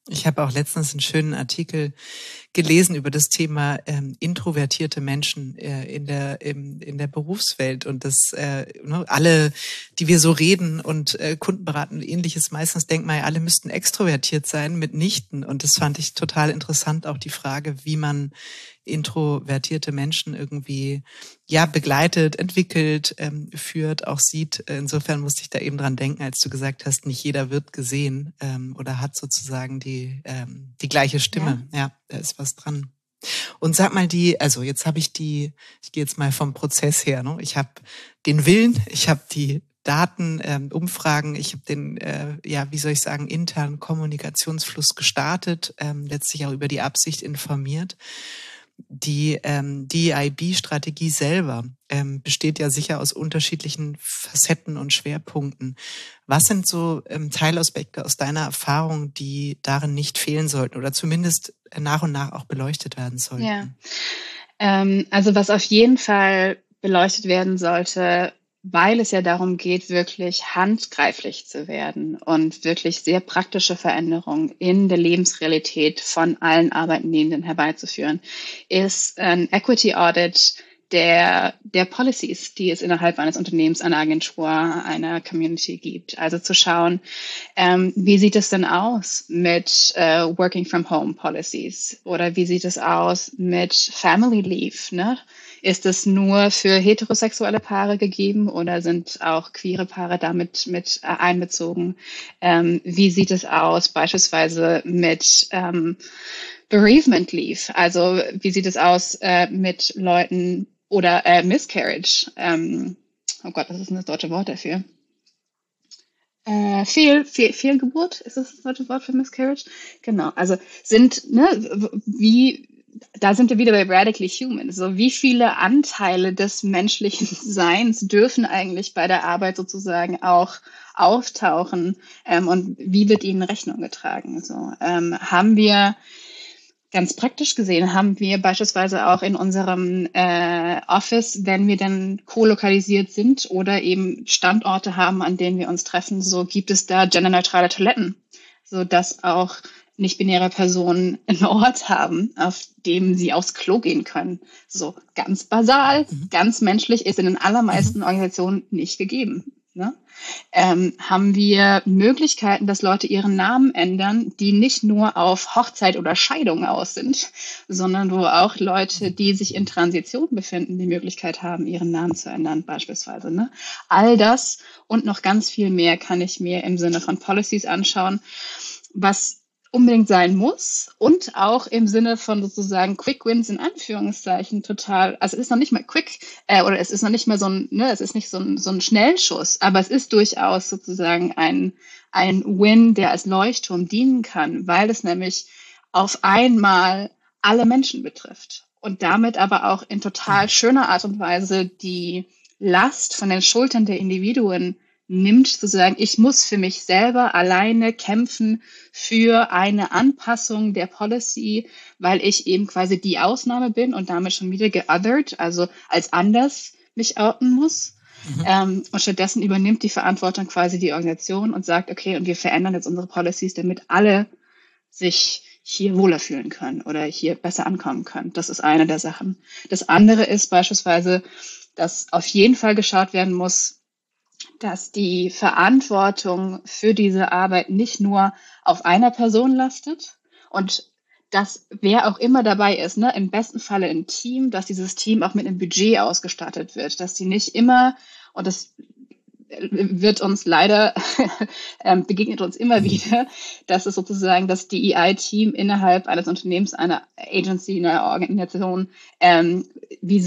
[SPEAKER 2] Ich habe auch letztens einen schönen Artikel gelesen über das Thema introvertierte Menschen in der Berufswelt und das alle, die wir so reden und Kunden beraten und ähnliches, meistens denkt man ja, alle müssten extrovertiert sein, mitnichten. Und das fand ich total interessant, auch die Frage, wie man introvertierte Menschen irgendwie begleitet, entwickelt, führt, auch sieht. Insofern musste ich da eben dran denken, als du gesagt hast, nicht jeder wird gesehen oder hat sozusagen die gleiche Stimme. Ja, da ist was dran. Und sag mal jetzt habe ich gehe jetzt mal vom Prozess her, ne? Ich habe den Willen, ich habe die Daten, Umfragen, ich habe den, internen Kommunikationsfluss gestartet, letztlich auch über die Absicht informiert. Die DEIB-Strategie selber besteht ja sicher aus unterschiedlichen Facetten und Schwerpunkten. Was sind so Teilaspekte aus deiner Erfahrung, die darin nicht fehlen sollten oder zumindest nach und nach auch beleuchtet werden sollten?
[SPEAKER 3] Ja, also was auf jeden Fall beleuchtet werden sollte, weil es ja darum geht, wirklich handgreiflich zu werden und wirklich sehr praktische Veränderungen in der Lebensrealität von allen Arbeitnehmenden herbeizuführen, ist ein Equity Audit der Policies, die es innerhalb eines Unternehmens, einer Agentur, einer Community gibt. Also zu schauen, wie sieht es denn aus mit Working from Home Policies oder wie sieht es aus mit Family Leave, ne? Ist es nur für heterosexuelle Paare gegeben oder sind auch queere Paare damit mit einbezogen? Wie sieht es aus beispielsweise mit Bereavement Leave? Also wie sieht es aus mit Leuten oder Miscarriage? Oh Gott, was ist denn das deutsche Wort dafür? Fehlgeburt, ist das deutsche Wort für Miscarriage? Genau, also da sind wir wieder bei Radically Human. So, wie viele Anteile des menschlichen Seins dürfen eigentlich bei der Arbeit sozusagen auch auftauchen und wie wird ihnen Rechnung getragen? So, haben wir ganz praktisch gesehen, haben wir beispielsweise auch in unserem Office, wenn wir dann co-lokalisiert sind oder eben Standorte haben, an denen wir uns treffen, so gibt es da genderneutrale Toiletten, so dass auch nicht-binäre Personen einen Ort haben, auf dem sie aufs Klo gehen können. So ganz basal, ganz menschlich, ist in den allermeisten Organisationen nicht gegeben. Ne? Haben wir Möglichkeiten, dass Leute ihren Namen ändern, die nicht nur auf Hochzeit oder Scheidung aus sind, sondern wo auch Leute, die sich in Transition befinden, die Möglichkeit haben, ihren Namen zu ändern beispielsweise. Ne? All das und noch ganz viel mehr kann ich mir im Sinne von Policies anschauen, was unbedingt sein muss und auch im Sinne von sozusagen Quick Wins in Anführungszeichen total, also es ist noch nicht mal quick oder es ist noch nicht mal es ist nicht so ein Schnellschuss, aber es ist durchaus sozusagen ein Win, der als Leuchtturm dienen kann, weil es nämlich auf einmal alle Menschen betrifft und damit aber auch in total schöner Art und Weise die Last von den Schultern der Individuen nimmt, sozusagen, ich muss für mich selber alleine kämpfen für eine Anpassung der Policy, weil ich eben quasi die Ausnahme bin und damit schon wieder geothert, also als anders mich outen muss. Und stattdessen übernimmt die Verantwortung quasi die Organisation und sagt, okay, und wir verändern jetzt unsere Policies, damit alle sich hier wohler fühlen können oder hier besser ankommen können. Das ist eine der Sachen. Das andere ist beispielsweise, dass auf jeden Fall geschaut werden muss, dass die Verantwortung für diese Arbeit nicht nur auf einer Person lastet und dass wer auch immer dabei ist, ne, im besten Falle ein Team, dass dieses Team auch mit einem Budget ausgestattet wird, dass die nicht immer, und das wird uns leider, begegnet uns immer wieder, dass es sozusagen das DEI-Team innerhalb eines Unternehmens, einer Agency, einer Organisation, wie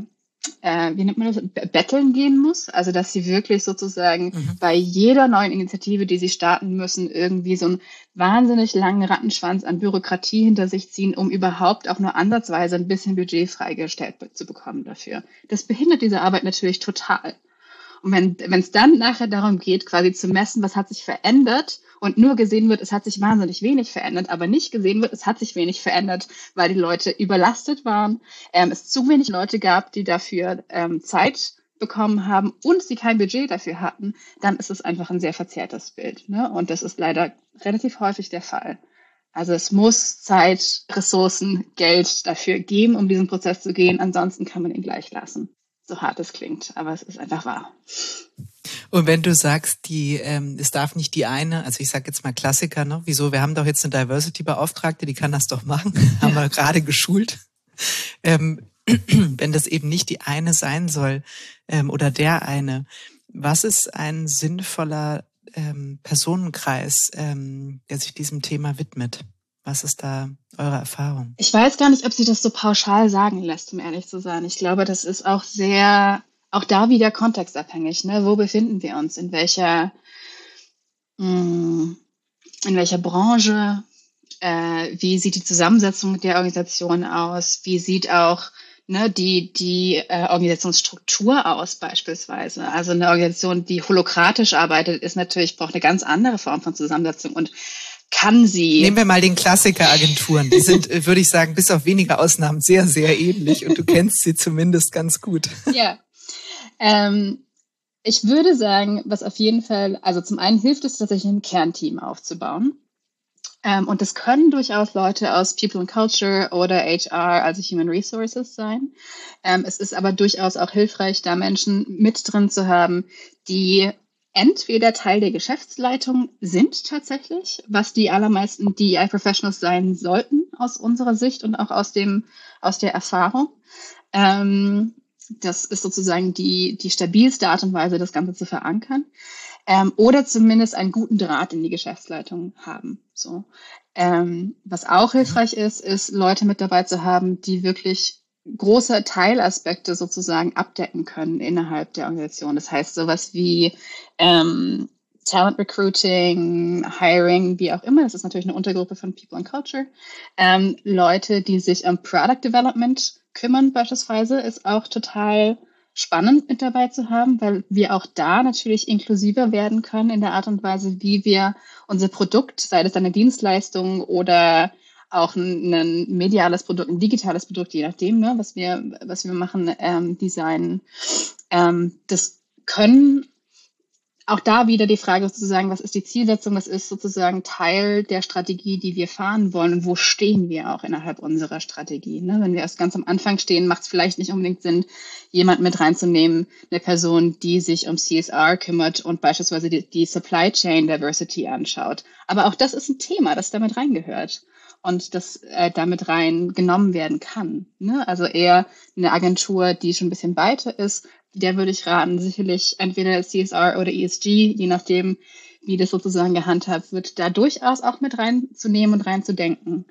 [SPEAKER 3] nennt man das, betteln gehen muss, also dass sie wirklich sozusagen bei jeder neuen Initiative, die sie starten müssen, irgendwie so einen wahnsinnig langen Rattenschwanz an Bürokratie hinter sich ziehen, um überhaupt auch nur ansatzweise ein bisschen Budget freigestellt zu bekommen dafür. Das behindert diese Arbeit natürlich total. Und wenn es dann nachher darum geht, quasi zu messen, was hat sich verändert und nur gesehen wird, es hat sich wahnsinnig wenig verändert, aber nicht gesehen wird, es hat sich wenig verändert, weil die Leute überlastet waren, es zu wenig Leute gab, die dafür Zeit bekommen haben und sie kein Budget dafür hatten, dann ist es einfach ein sehr verzerrtes Bild. Ne? Und das ist leider relativ häufig der Fall. Also es muss Zeit, Ressourcen, Geld dafür geben, um diesen Prozess zu gehen. Ansonsten kann man ihn gleich lassen. So hart es klingt, aber es ist einfach wahr.
[SPEAKER 2] Und wenn du sagst, es darf nicht die eine, also ich sage jetzt mal Klassiker, ne? Wieso? Wir haben doch jetzt eine Diversity-Beauftragte, die kann das doch machen, haben wir gerade geschult. Wenn das eben nicht die eine sein soll oder der eine, was ist ein sinnvoller Personenkreis, der sich diesem Thema widmet? Was ist da eure Erfahrung?
[SPEAKER 3] Ich weiß gar nicht, ob sich das so pauschal sagen lässt, um ehrlich zu sein. Ich glaube, das ist auch auch da wieder kontextabhängig. Ne? Wo befinden wir uns? In welcher Branche? Wie sieht die Zusammensetzung der Organisation aus? Wie sieht auch die Organisationsstruktur aus beispielsweise? Also eine Organisation, die holokratisch arbeitet, braucht eine ganz andere Form von Zusammensetzung und kann sie...
[SPEAKER 2] Nehmen wir mal den Klassiker Agenturen. Die sind, würde ich sagen, bis auf wenige Ausnahmen sehr, sehr ähnlich und du kennst sie zumindest ganz gut.
[SPEAKER 3] Ja. Ich würde sagen, was auf jeden Fall, also zum einen hilft es tatsächlich, ein Kernteam aufzubauen. Und das können durchaus Leute aus People and Culture oder HR, also Human Resources sein. Es ist aber durchaus auch hilfreich, da Menschen mit drin zu haben, die entweder Teil der Geschäftsleitung sind tatsächlich, was die allermeisten DEI-Professionals sein sollten aus unserer Sicht und auch aus der Erfahrung. Das ist sozusagen die stabilste Art und Weise, das Ganze zu verankern. Oder zumindest einen guten Draht in die Geschäftsleitung haben. So. Was auch hilfreich ist Leute mit dabei zu haben, die wirklich große Teilaspekte sozusagen abdecken können innerhalb der Organisation. Das heißt, sowas wie Talent Recruiting, Hiring, wie auch immer. Das ist natürlich eine Untergruppe von People and Culture. Leute, die sich um Product Development kümmern beispielsweise, ist auch total spannend mit dabei zu haben, weil wir auch da natürlich inklusiver werden können in der Art und Weise, wie wir unser Produkt, sei es eine Dienstleistung oder auch ein mediales Produkt, ein digitales Produkt, je nachdem, ne, was wir machen, designen. Das können auch da wieder die Frage sozusagen, was ist die Zielsetzung, was ist sozusagen Teil der Strategie, die wir fahren wollen und wo stehen wir auch innerhalb unserer Strategie. Ne? Wenn wir erst ganz am Anfang stehen, macht es vielleicht nicht unbedingt Sinn, jemand mit reinzunehmen, eine Person, die sich um CSR kümmert und beispielsweise die Supply Chain Diversity anschaut. Aber auch das ist ein Thema, das damit reingehört und das damit reingenommen werden kann. Ne? Also eher eine Agentur, die schon ein bisschen weiter ist, der würde ich raten, sicherlich entweder CSR oder ESG, je nachdem, wie das sozusagen gehandhabt wird, da durchaus auch mit reinzunehmen und reinzudenken.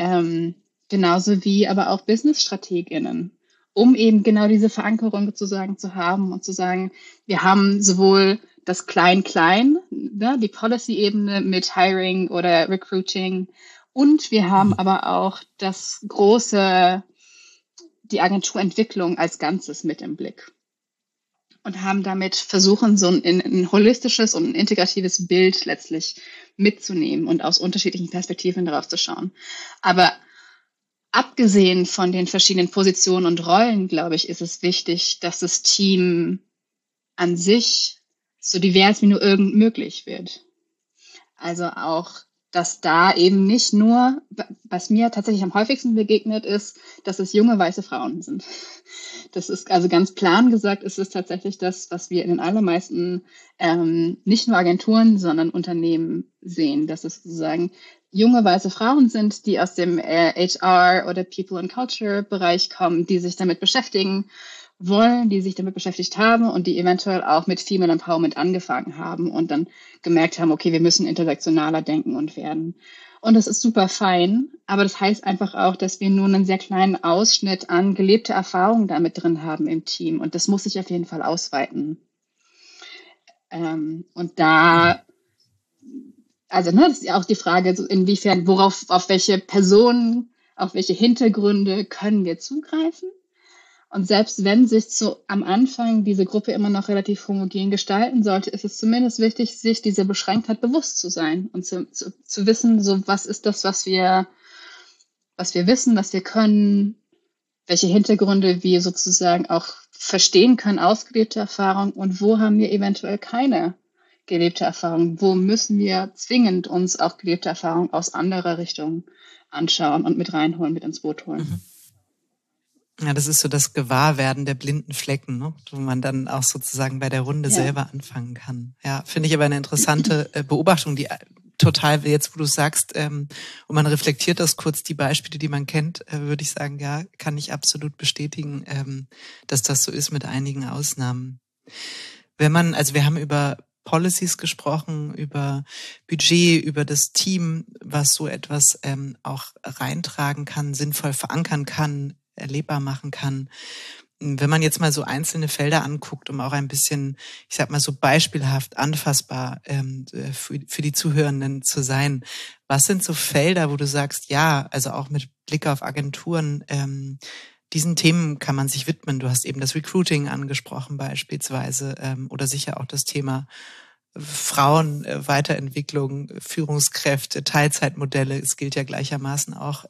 [SPEAKER 3] Genauso wie aber auch Business-StrategInnen, um eben genau diese Verankerung sozusagen zu haben und zu sagen, wir haben sowohl das Klein-Klein, ne, die Policy-Ebene mit Hiring oder Recruiting und wir haben aber auch das große, die Agenturentwicklung als Ganzes mit im Blick. Und haben damit versuchen, so ein holistisches und ein integratives Bild letztlich mitzunehmen und aus unterschiedlichen Perspektiven darauf zu schauen. Aber abgesehen von den verschiedenen Positionen und Rollen, glaube ich, ist es wichtig, dass das Team an sich so divers wie nur irgend möglich wird. Also auch, dass da eben nicht nur, was mir tatsächlich am häufigsten begegnet ist, dass es junge weiße Frauen sind. Das ist also ganz plan gesagt, ist es tatsächlich das, was wir in den allermeisten nicht nur Agenturen, sondern Unternehmen sehen, dass es sozusagen junge weiße Frauen sind, die aus dem HR oder People and Culture Bereich kommen, die sich damit beschäftigen wollen, die sich damit beschäftigt haben und die eventuell auch mit Female Empowerment angefangen haben und dann gemerkt haben, okay, wir müssen intersektionaler denken und werden. Und das ist super fein, aber das heißt einfach auch, dass wir nur einen sehr kleinen Ausschnitt an gelebter Erfahrung damit drin haben im Team und das muss sich auf jeden Fall ausweiten. Und da, also das ist ja auch die Frage, so inwiefern, auf welche Personen, auf welche Hintergründe können wir zugreifen? Und selbst wenn sich am Anfang diese Gruppe immer noch relativ homogen gestalten sollte, ist es zumindest wichtig, sich dieser Beschränktheit bewusst zu sein und zu wissen, so was ist das, was wir wissen, was wir können, welche Hintergründe wir sozusagen auch verstehen können, ausgelebte Erfahrung und wo haben wir eventuell keine gelebte Erfahrungen? Wo müssen wir zwingend uns auch gelebte Erfahrungen aus anderer Richtung anschauen und mit reinholen, mit ins Boot holen?
[SPEAKER 2] Ja, das ist so das Gewahrwerden der blinden Flecken, ne? Wo man dann auch sozusagen bei der Runde selber anfangen kann. Ja, finde ich aber eine interessante Beobachtung, die total, jetzt wo du sagst, und man reflektiert das kurz, die Beispiele, die man kennt, würde ich sagen, ja, kann ich absolut bestätigen, dass das so ist mit einigen Ausnahmen. Also wir haben über Policies gesprochen, über Budget, über das Team, was so etwas auch reintragen kann, sinnvoll verankern kann, erlebbar machen kann. Wenn man jetzt mal so einzelne Felder anguckt, um auch ein bisschen, ich sag mal so beispielhaft anfassbar für die Zuhörenden zu sein, was sind so Felder, wo du sagst, ja, also auch mit Blick auf Agenturen, diesen Themen kann man sich widmen. Du hast eben das Recruiting angesprochen beispielsweise oder sicher auch das Thema Frauen, Weiterentwicklung, Führungskräfte, Teilzeitmodelle. Es gilt ja gleichermaßen auch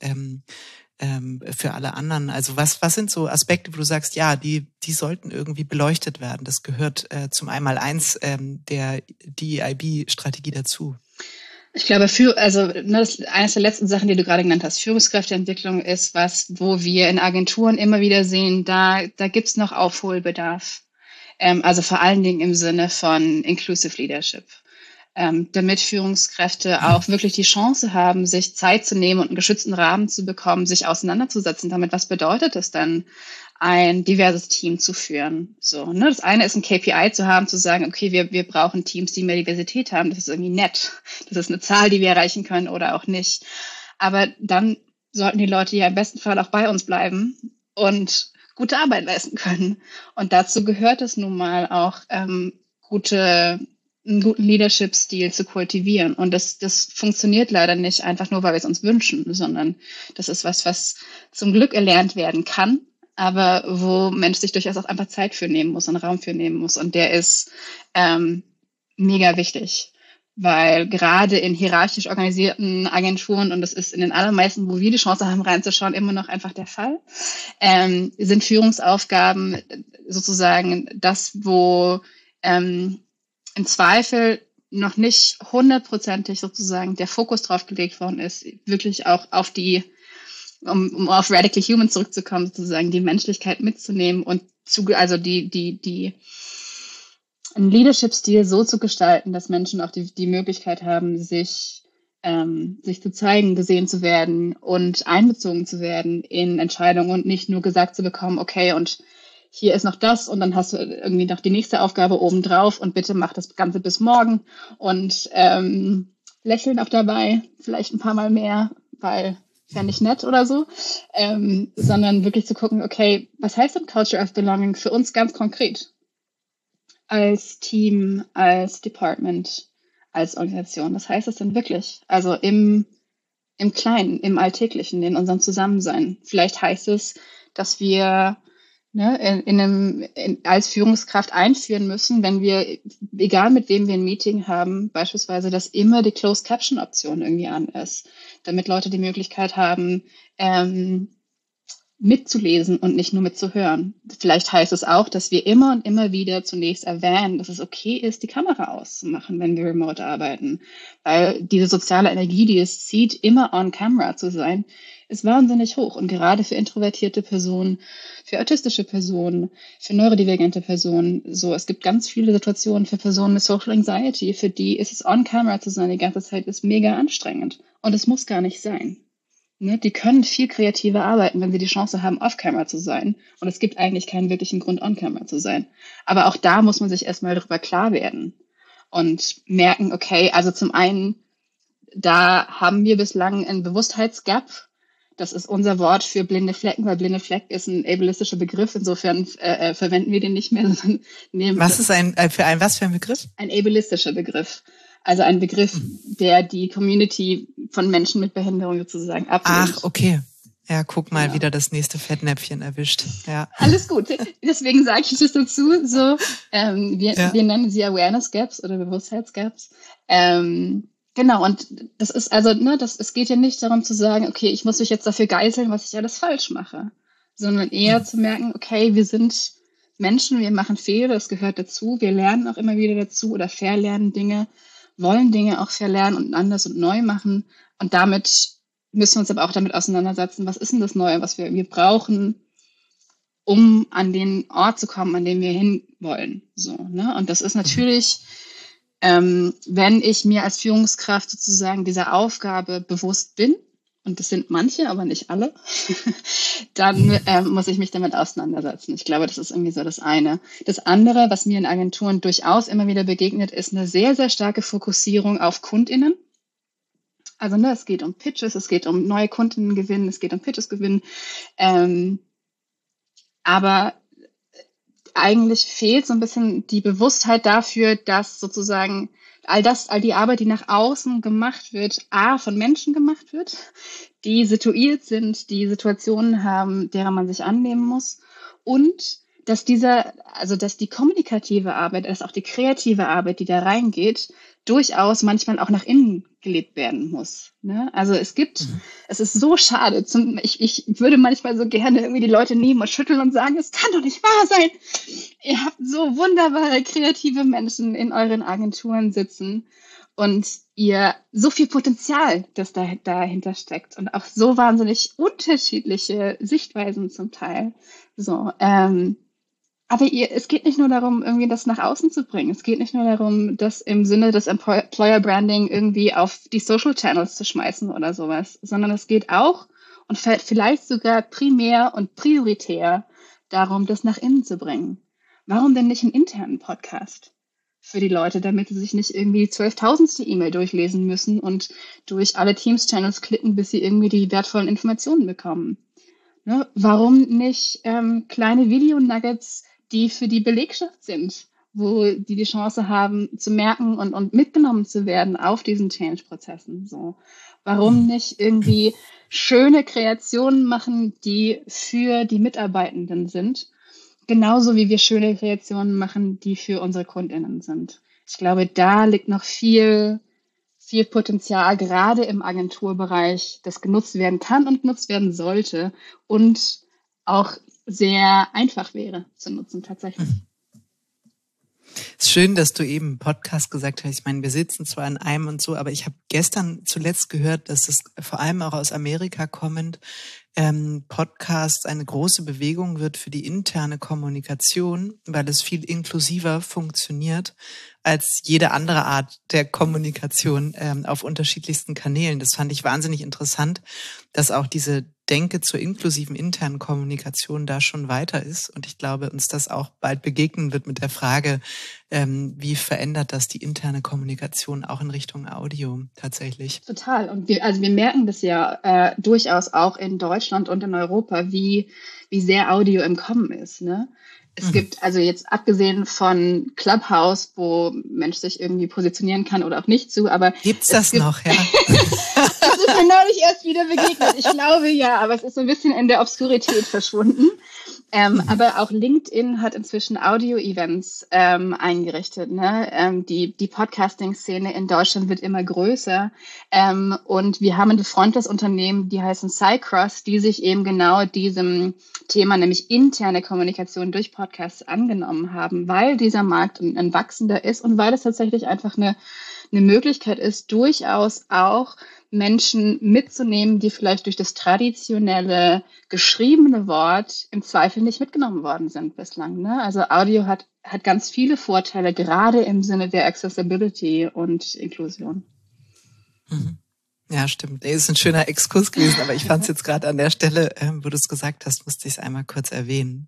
[SPEAKER 2] für alle anderen. Also was sind so Aspekte, wo du sagst, ja, die sollten irgendwie beleuchtet werden? Das gehört zum Einmaleins der DEIB-Strategie dazu.
[SPEAKER 3] Ich glaube, eines der letzten Sachen, die du gerade genannt hast, Führungskräfteentwicklung ist was, wo wir in Agenturen immer wieder sehen, da gibt's noch Aufholbedarf. Also vor allen Dingen im Sinne von Inclusive Leadership. Damit Führungskräfte auch wirklich die Chance haben, sich Zeit zu nehmen und einen geschützten Rahmen zu bekommen, sich auseinanderzusetzen damit, was bedeutet es dann, ein diverses Team zu führen. So, ne? Das eine ist ein KPI zu haben, zu sagen, okay, wir brauchen Teams, die mehr Diversität haben. Das ist irgendwie nett. Das ist eine Zahl, die wir erreichen können oder auch nicht. Aber dann sollten die Leute ja im besten Fall auch bei uns bleiben und gute Arbeit leisten können. Und dazu gehört es nun mal auch, einen guten Leadership-Stil zu kultivieren. Und das funktioniert leider nicht einfach nur, weil wir es uns wünschen, sondern das ist was zum Glück erlernt werden kann, aber wo Mensch sich durchaus auch einfach Zeit für nehmen muss und Raum für nehmen muss. Und der ist mega wichtig, weil gerade in hierarchisch organisierten Agenturen, und das ist in den allermeisten, wo wir die Chance haben, reinzuschauen, immer noch einfach der Fall, sind Führungsaufgaben sozusagen das, wo im Zweifel noch nicht 100%ig sozusagen der Fokus drauf gelegt worden ist, wirklich auch auf um auf Radically Human zurückzukommen, sozusagen die Menschlichkeit mitzunehmen und einen Leadership-Stil so zu gestalten, dass Menschen auch die Möglichkeit haben, sich zu zeigen, gesehen zu werden und einbezogen zu werden in Entscheidungen und nicht nur gesagt zu bekommen, okay, und hier ist noch das und dann hast du irgendwie noch die nächste Aufgabe obendrauf und bitte mach das Ganze bis morgen und lächeln auch dabei, vielleicht ein paar Mal mehr, weil wäre nicht nett oder so, sondern wirklich zu gucken, okay, was heißt denn Culture of Belonging für uns ganz konkret? Als Team, als Department, als Organisation. Was heißt das denn wirklich? Also im Kleinen, im Alltäglichen, in unserem Zusammensein. Vielleicht heißt es, dass wir als Führungskraft einführen müssen, wenn wir, egal mit wem wir ein Meeting haben, beispielsweise, dass immer die Closed Caption Option irgendwie an ist, damit Leute die Möglichkeit haben, mitzulesen und nicht nur mitzuhören. Vielleicht heißt es auch, dass wir immer und immer wieder zunächst erwähnen, dass es okay ist, die Kamera auszumachen, wenn wir remote arbeiten, weil diese soziale Energie, die es zieht, immer on camera zu sein, ist wahnsinnig hoch. Und gerade für introvertierte Personen, für autistische Personen, für neurodivergente Personen, es gibt ganz viele Situationen für Personen mit Social Anxiety, für die ist es on camera zu sein die ganze Zeit, ist mega anstrengend. Und es muss gar nicht sein. Ne? Die können viel kreativer arbeiten, wenn sie die Chance haben, off-camera zu sein. Und es gibt eigentlich keinen wirklichen Grund, on-camera zu sein. Aber auch da muss man sich erstmal darüber klar werden und merken, okay, also zum einen, da haben wir bislang einen Bewusstheitsgap. Das ist unser Wort für blinde Flecken, weil blinde Fleck ist ein ableistischer Begriff. Insofern verwenden wir den nicht mehr.
[SPEAKER 2] Was ist was für ein Begriff?
[SPEAKER 3] Ein ableistischer Begriff. Also ein Begriff, der die Community von Menschen mit Behinderung sozusagen ablehnt.
[SPEAKER 2] Ach, okay. Ja, guck mal, wieder das nächste Fettnäpfchen erwischt. Ja.
[SPEAKER 3] Alles gut. Deswegen sage ich das dazu. Wir nennen sie Awareness Gaps oder Bewusstheitsgaps. Genau, und das ist es geht ja nicht darum zu sagen, okay, ich muss mich jetzt dafür geißeln, was ich alles falsch mache, sondern eher zu merken, okay, wir sind Menschen, wir machen Fehler, das gehört dazu. Wir lernen auch immer wieder dazu oder verlernen Dinge, wollen Dinge auch verlernen und anders und neu machen. Und damit müssen wir uns aber auch damit auseinandersetzen, was ist denn das Neue, was wir brauchen, um an den Ort zu kommen, an den wir hinwollen. So, ne? Und das ist natürlich, wenn ich mir als Führungskraft sozusagen dieser Aufgabe bewusst bin, und das sind manche, aber nicht alle, dann muss ich mich damit auseinandersetzen. Ich glaube, das ist irgendwie so das eine. Das andere, was mir in Agenturen durchaus immer wieder begegnet, ist eine sehr, sehr starke Fokussierung auf KundInnen. Also es geht um Pitches, es geht um neue Kunden gewinnen, es geht um Pitches gewinnen. Aber eigentlich fehlt so ein bisschen die Bewusstheit dafür, dass sozusagen all die Arbeit, die nach außen gemacht wird, von Menschen gemacht wird, die situiert sind, die Situationen haben, derer man sich annehmen muss, und dass dass die kommunikative Arbeit, dass auch die kreative Arbeit, die da reingeht, durchaus manchmal auch nach innen gelebt werden muss. Ne? Also es ist so schade. Ich würde manchmal so gerne irgendwie die Leute nehmen und schütteln und sagen, es kann doch nicht wahr sein. Ihr habt so wunderbare, kreative Menschen in euren Agenturen sitzen und ihr so viel Potenzial, das dahinter steckt, und auch so wahnsinnig unterschiedliche Sichtweisen zum Teil. So, aber es geht nicht nur darum, irgendwie das nach außen zu bringen. Es geht nicht nur darum, das im Sinne des Employer Branding irgendwie auf die Social Channels zu schmeißen oder sowas, sondern es geht auch und vielleicht sogar primär und prioritär darum, das nach innen zu bringen. Warum denn nicht einen internen Podcast für die Leute, damit sie sich nicht irgendwie die 12.000. E-Mail durchlesen müssen und durch alle Teams-Channels klicken, bis sie irgendwie die wertvollen Informationen bekommen? Ne? Warum nicht kleine Video-Nuggets, die für die Belegschaft sind, wo die Chance haben zu merken und mitgenommen zu werden auf diesen Change-Prozessen? So. Warum nicht irgendwie schöne Kreationen machen, die für die Mitarbeitenden sind, genauso wie wir schöne Kreationen machen, die für unsere KundInnen sind? Ich glaube, da liegt noch viel Potenzial, gerade im Agenturbereich, das genutzt werden kann und genutzt werden sollte und auch sehr einfach wäre zu nutzen tatsächlich.
[SPEAKER 2] Es ist schön, dass du eben Podcast gesagt hast. Ich meine, wir sitzen zwar in einem und so, aber ich habe gestern zuletzt gehört, dass es vor allem auch aus Amerika kommend Podcast eine große Bewegung wird für die interne Kommunikation, weil es viel inklusiver funktioniert als jede andere Art der Kommunikation auf unterschiedlichsten Kanälen. Das fand ich wahnsinnig interessant, dass auch diese Denke zur inklusiven internen Kommunikation da schon weiter ist. Und ich glaube, uns das auch bald begegnen wird mit der Frage, wie verändert das die interne Kommunikation auch in Richtung Audio tatsächlich?
[SPEAKER 3] Total. Und wir merken das ja durchaus auch in Deutschland und in Europa, wie sehr Audio im Kommen ist, ne? Es gibt also jetzt abgesehen von Clubhouse, wo Mensch sich irgendwie positionieren kann oder auch nicht zu, aber
[SPEAKER 2] gibt's das noch, ja?
[SPEAKER 3] Das ist mir neulich erst wieder begegnet. Ich glaube ja, aber es ist so ein bisschen in der Obskurität verschwunden. Aber auch LinkedIn hat inzwischen Audio-Events eingerichtet. Ne? Die Podcasting-Szene in Deutschland wird immer größer. Und wir haben ein befreundetes Unternehmen, die heißen Cycross, die sich eben genau diesem Thema, nämlich interne Kommunikation durch Podcasts, angenommen haben, weil dieser Markt ein wachsender ist und weil es tatsächlich einfach eine Möglichkeit ist, durchaus auch Menschen mitzunehmen, die vielleicht durch das traditionelle geschriebene Wort im Zweifel nicht mitgenommen worden sind bislang. Ne? Also Audio hat ganz viele Vorteile, gerade im Sinne der Accessibility und Inklusion.
[SPEAKER 2] Ja, stimmt. Das ist ein schöner Exkurs gewesen, aber ich fand es jetzt gerade an der Stelle, wo du es gesagt hast, musste ich es einmal kurz erwähnen.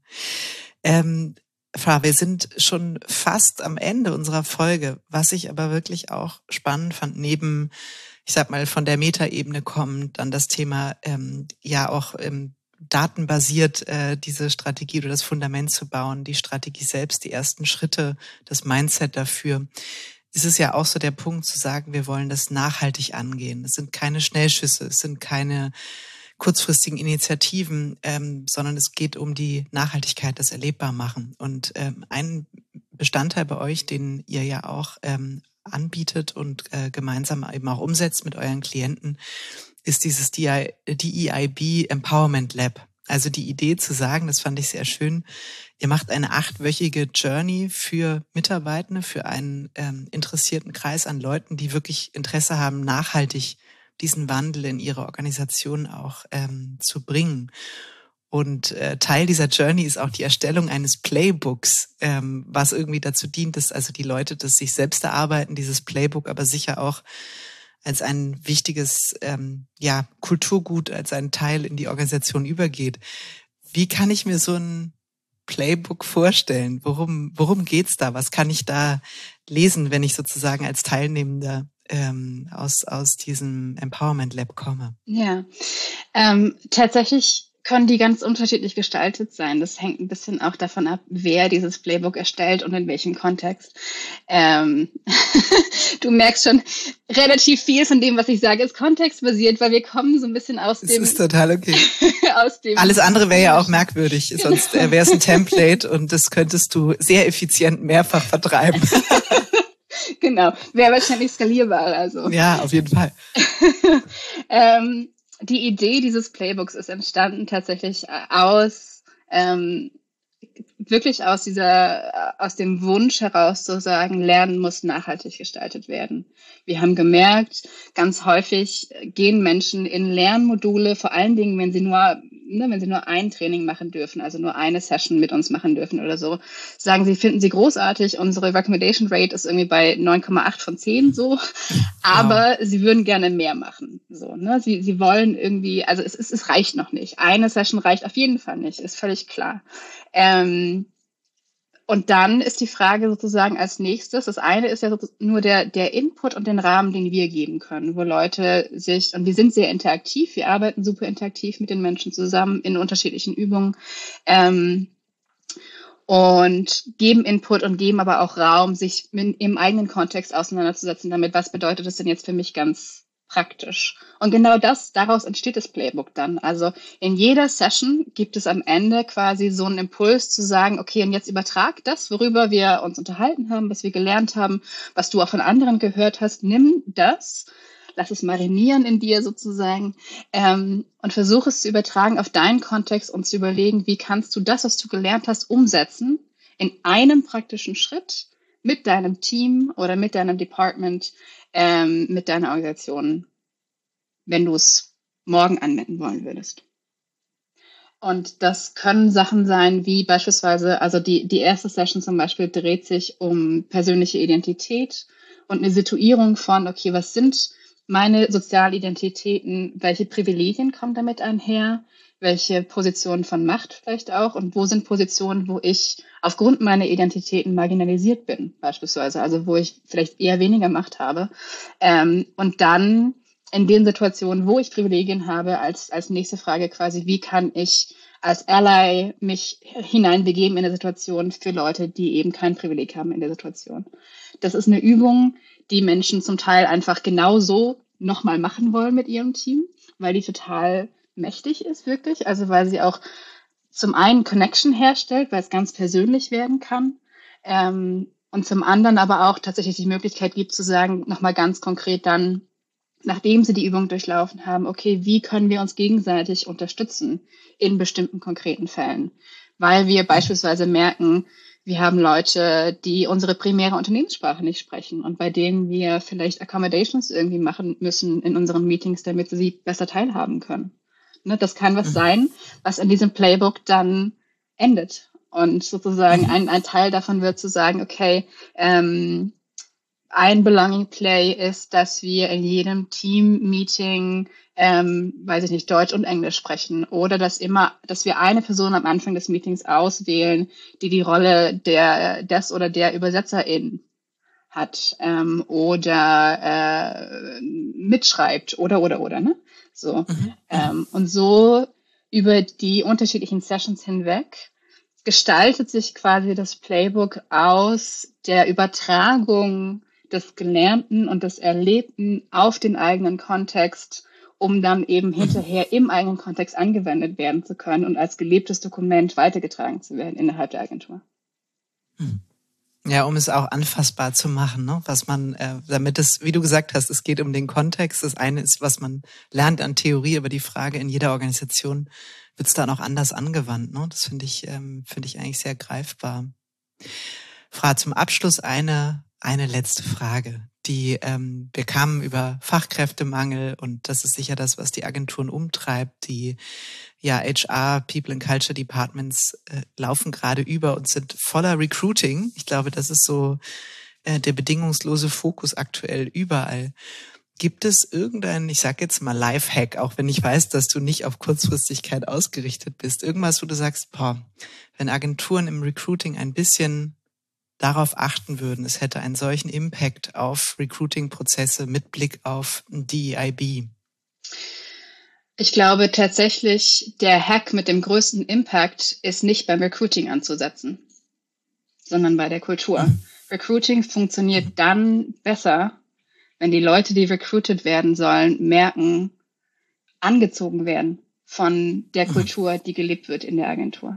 [SPEAKER 2] Wir sind schon fast am Ende unserer Folge, was ich aber wirklich auch spannend fand, neben, ich sag mal, von der Metaebene kommend, dann das Thema auch datenbasiert diese Strategie oder das Fundament zu bauen, die Strategie selbst, die ersten Schritte, das Mindset dafür. Es ist ja auch so der Punkt zu sagen, wir wollen das nachhaltig angehen. Es sind keine Schnellschüsse, es sind keine kurzfristigen Initiativen, sondern es geht um die Nachhaltigkeit, das erlebbar machen. Und ein Bestandteil bei euch, den ihr ja auch anbietet und gemeinsam eben auch umsetzt mit euren Klienten, ist dieses DEIB Empowerment Lab. Also die Idee zu sagen, das fand ich sehr schön, ihr macht eine 8-wöchige Journey für Mitarbeitende, für einen interessierten Kreis an Leuten, die wirklich Interesse haben, nachhaltig diesen Wandel in ihre Organisation auch zu bringen. Und Teil dieser Journey ist auch die Erstellung eines Playbooks, was irgendwie dazu dient, dass also die Leute das sich selbst erarbeiten, dieses Playbook, aber sicher auch als ein wichtiges Kulturgut, als ein Teil in die Organisation übergeht. Wie kann ich mir so ein Playbook vorstellen? Worum geht's da? Was kann ich da lesen, wenn ich sozusagen als Teilnehmender aus diesem Empowerment Lab komme?
[SPEAKER 3] Ja, tatsächlich können die ganz unterschiedlich gestaltet sein. Das hängt ein bisschen auch davon ab, wer dieses Playbook erstellt und in welchem Kontext. Du merkst schon, relativ viel von dem, was ich sage, ist kontextbasiert, weil wir kommen so ein bisschen aus dem...
[SPEAKER 2] Das ist total okay.
[SPEAKER 3] aus dem
[SPEAKER 2] Alles andere wäre ja auch merkwürdig, sonst wäre es ein Template und das könntest du sehr effizient mehrfach vertreiben.
[SPEAKER 3] Genau, wäre wahrscheinlich skalierbar. Also.
[SPEAKER 2] Ja, auf jeden Fall.
[SPEAKER 3] Die Idee dieses Playbooks ist entstanden tatsächlich wirklich aus dem Wunsch heraus zu sagen, Lernen muss nachhaltig gestaltet werden. Wir haben gemerkt, ganz häufig gehen Menschen in Lernmodule, vor allen Dingen, wenn sie nur ein Training machen dürfen, also nur eine Session mit uns machen dürfen oder so, sagen sie, finden sie großartig, unsere Recommendation Rate ist irgendwie bei 9,8 von 10 so, aber sie würden gerne mehr machen. So, ne? Sie wollen irgendwie, also es reicht noch nicht. Eine Session reicht auf jeden Fall nicht, ist völlig klar. Und dann ist die Frage sozusagen als nächstes, das eine ist ja nur der Input und den Rahmen, den wir geben können, wo Leute und wir sind sehr interaktiv, wir arbeiten super interaktiv mit den Menschen zusammen in unterschiedlichen Übungen und geben Input und geben aber auch Raum, sich im eigenen Kontext auseinanderzusetzen damit, was bedeutet das denn jetzt für mich ganz praktisch. Und genau daraus entsteht das Playbook dann. Also in jeder Session gibt es am Ende quasi so einen Impuls zu sagen, okay, und jetzt übertrag das, worüber wir uns unterhalten haben, was wir gelernt haben, was du auch von anderen gehört hast, nimm das, lass es marinieren in dir sozusagen und versuch es zu übertragen auf deinen Kontext und zu überlegen, wie kannst du das, was du gelernt hast, umsetzen in einem praktischen Schritt mit deinem Team oder mit deinem Department, mit deiner Organisation, wenn du es morgen anwenden wollen würdest. Und das können Sachen sein, wie beispielsweise, also die erste Session zum Beispiel dreht sich um persönliche Identität und eine Situierung von, okay, was sind meine Sozialidentitäten, welche Privilegien kommen damit einher, welche Positionen von Macht vielleicht auch und wo sind Positionen, wo ich aufgrund meiner Identitäten marginalisiert bin, beispielsweise, also wo ich vielleicht eher weniger Macht habe. Und dann in den Situationen, wo ich Privilegien habe, als nächste Frage quasi, wie kann ich als Ally mich hineinbegeben in eine Situation für Leute, die eben kein Privileg haben in der Situation. Das ist eine Übung, die Menschen zum Teil einfach genauso nochmal machen wollen mit ihrem Team, weil die total mächtig ist, wirklich. Also weil sie auch zum einen Connection herstellt, weil es ganz persönlich werden kann. Und zum anderen aber auch tatsächlich die Möglichkeit gibt zu sagen, nochmal ganz konkret dann, nachdem sie die Übung durchlaufen haben, okay, wie können wir uns gegenseitig unterstützen in bestimmten konkreten Fällen? Weil wir beispielsweise merken, wir haben Leute, die unsere primäre Unternehmenssprache nicht sprechen und bei denen wir vielleicht Accommodations irgendwie machen müssen in unseren Meetings, damit sie besser teilhaben können. Ne, das kann was sein, was in diesem Playbook dann endet. Und sozusagen ein Teil davon wird zu sagen, okay, ein Belonging Play ist, dass wir in jedem Team-Meeting, Deutsch und Englisch sprechen. Oder dass wir eine Person am Anfang des Meetings auswählen, die Rolle des oder der Übersetzerin hat oder mitschreibt oder, ne? So. Und so über die unterschiedlichen Sessions hinweg gestaltet sich quasi das Playbook aus der Übertragung des Gelernten und des Erlebten auf den eigenen Kontext, um dann eben hinterher im eigenen Kontext angewendet werden zu können und als gelebtes Dokument weitergetragen zu werden innerhalb der Agentur.
[SPEAKER 2] Ja, um es auch anfassbar zu machen, ne? Was man, damit es, wie du gesagt hast, es geht um den Kontext. Das eine ist, was man lernt an Theorie, aber die Frage in jeder Organisation, wird es dann auch anders angewandt. Ne? Das finde ich eigentlich sehr greifbar. Fra, zum Abschluss eine letzte Frage. Wir kamen über Fachkräftemangel und das ist sicher das, was die Agenturen umtreibt. Die HR, People and Culture Departments laufen gerade über und sind voller Recruiting. Ich glaube, das ist so der bedingungslose Fokus aktuell überall. Gibt es irgendeinen, ich sag jetzt mal Lifehack, auch wenn ich weiß, dass du nicht auf Kurzfristigkeit ausgerichtet bist, irgendwas, wo du sagst, wenn Agenturen im Recruiting ein bisschen darauf achten würden, es hätte einen solchen Impact auf Recruiting-Prozesse mit Blick auf DEIB?
[SPEAKER 3] Ich glaube tatsächlich, der Hack mit dem größten Impact ist nicht beim Recruiting anzusetzen, sondern bei der Kultur. Recruiting funktioniert dann besser, wenn die Leute, die recruited werden sollen, merken, angezogen werden von der Kultur, die gelebt wird in der Agentur.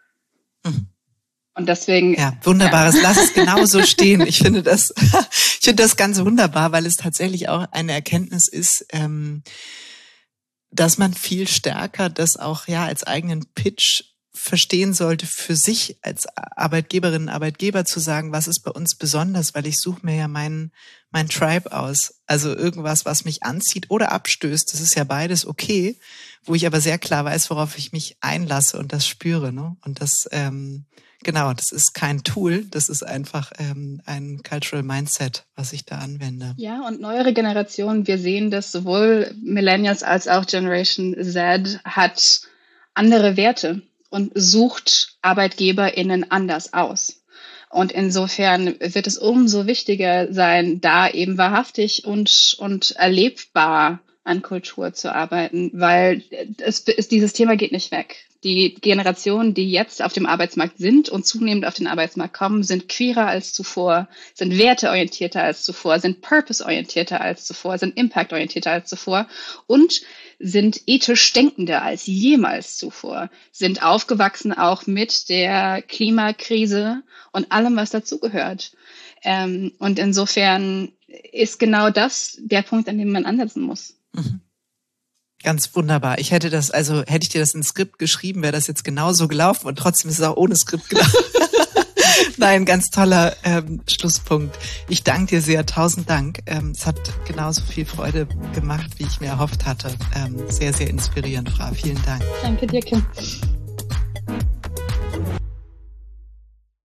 [SPEAKER 3] Und deswegen.
[SPEAKER 2] Ja, wunderbares. Lass es genau so stehen. Ich finde das ganz wunderbar, weil es tatsächlich auch eine Erkenntnis ist, dass man viel stärker das auch als eigenen Pitch verstehen sollte, für sich als Arbeitgeberinnen und Arbeitgeber zu sagen, was ist bei uns besonders, weil ich suche mir ja mein Tribe aus. Also irgendwas, was mich anzieht oder abstößt. Das ist ja beides okay, wo ich aber sehr klar weiß, worauf ich mich einlasse und das spüre. Ne? Und das, das ist kein Tool, das ist einfach ein Cultural Mindset, was ich da anwende.
[SPEAKER 3] Ja, und neuere Generationen, wir sehen das, sowohl Millennials als auch Generation Z hat andere Werte und sucht ArbeitgeberInnen anders aus. Und insofern wird es umso wichtiger sein, da eben wahrhaftig und erlebbar an Kultur zu arbeiten, weil dieses Thema geht nicht weg. Die Generationen, die jetzt auf dem Arbeitsmarkt sind und zunehmend auf den Arbeitsmarkt kommen, sind queerer als zuvor, sind werteorientierter als zuvor, sind purpose-orientierter als zuvor, sind impact-orientierter als zuvor und sind ethisch denkender als jemals zuvor, sind aufgewachsen auch mit der Klimakrise und allem, was dazugehört. Und insofern ist genau das der Punkt, an dem man ansetzen muss.
[SPEAKER 2] Mhm. Ganz wunderbar. Hätte ich dir das ins Skript geschrieben, wäre das jetzt genauso gelaufen und trotzdem ist es auch ohne Skript gelaufen. Nein, ganz toller Schlusspunkt. Ich danke dir sehr, 1000 Dank. Es hat genauso viel Freude gemacht, wie ich mir erhofft hatte. Sehr, sehr inspirierend, Fra. Vielen Dank.
[SPEAKER 3] Danke dir, Kim.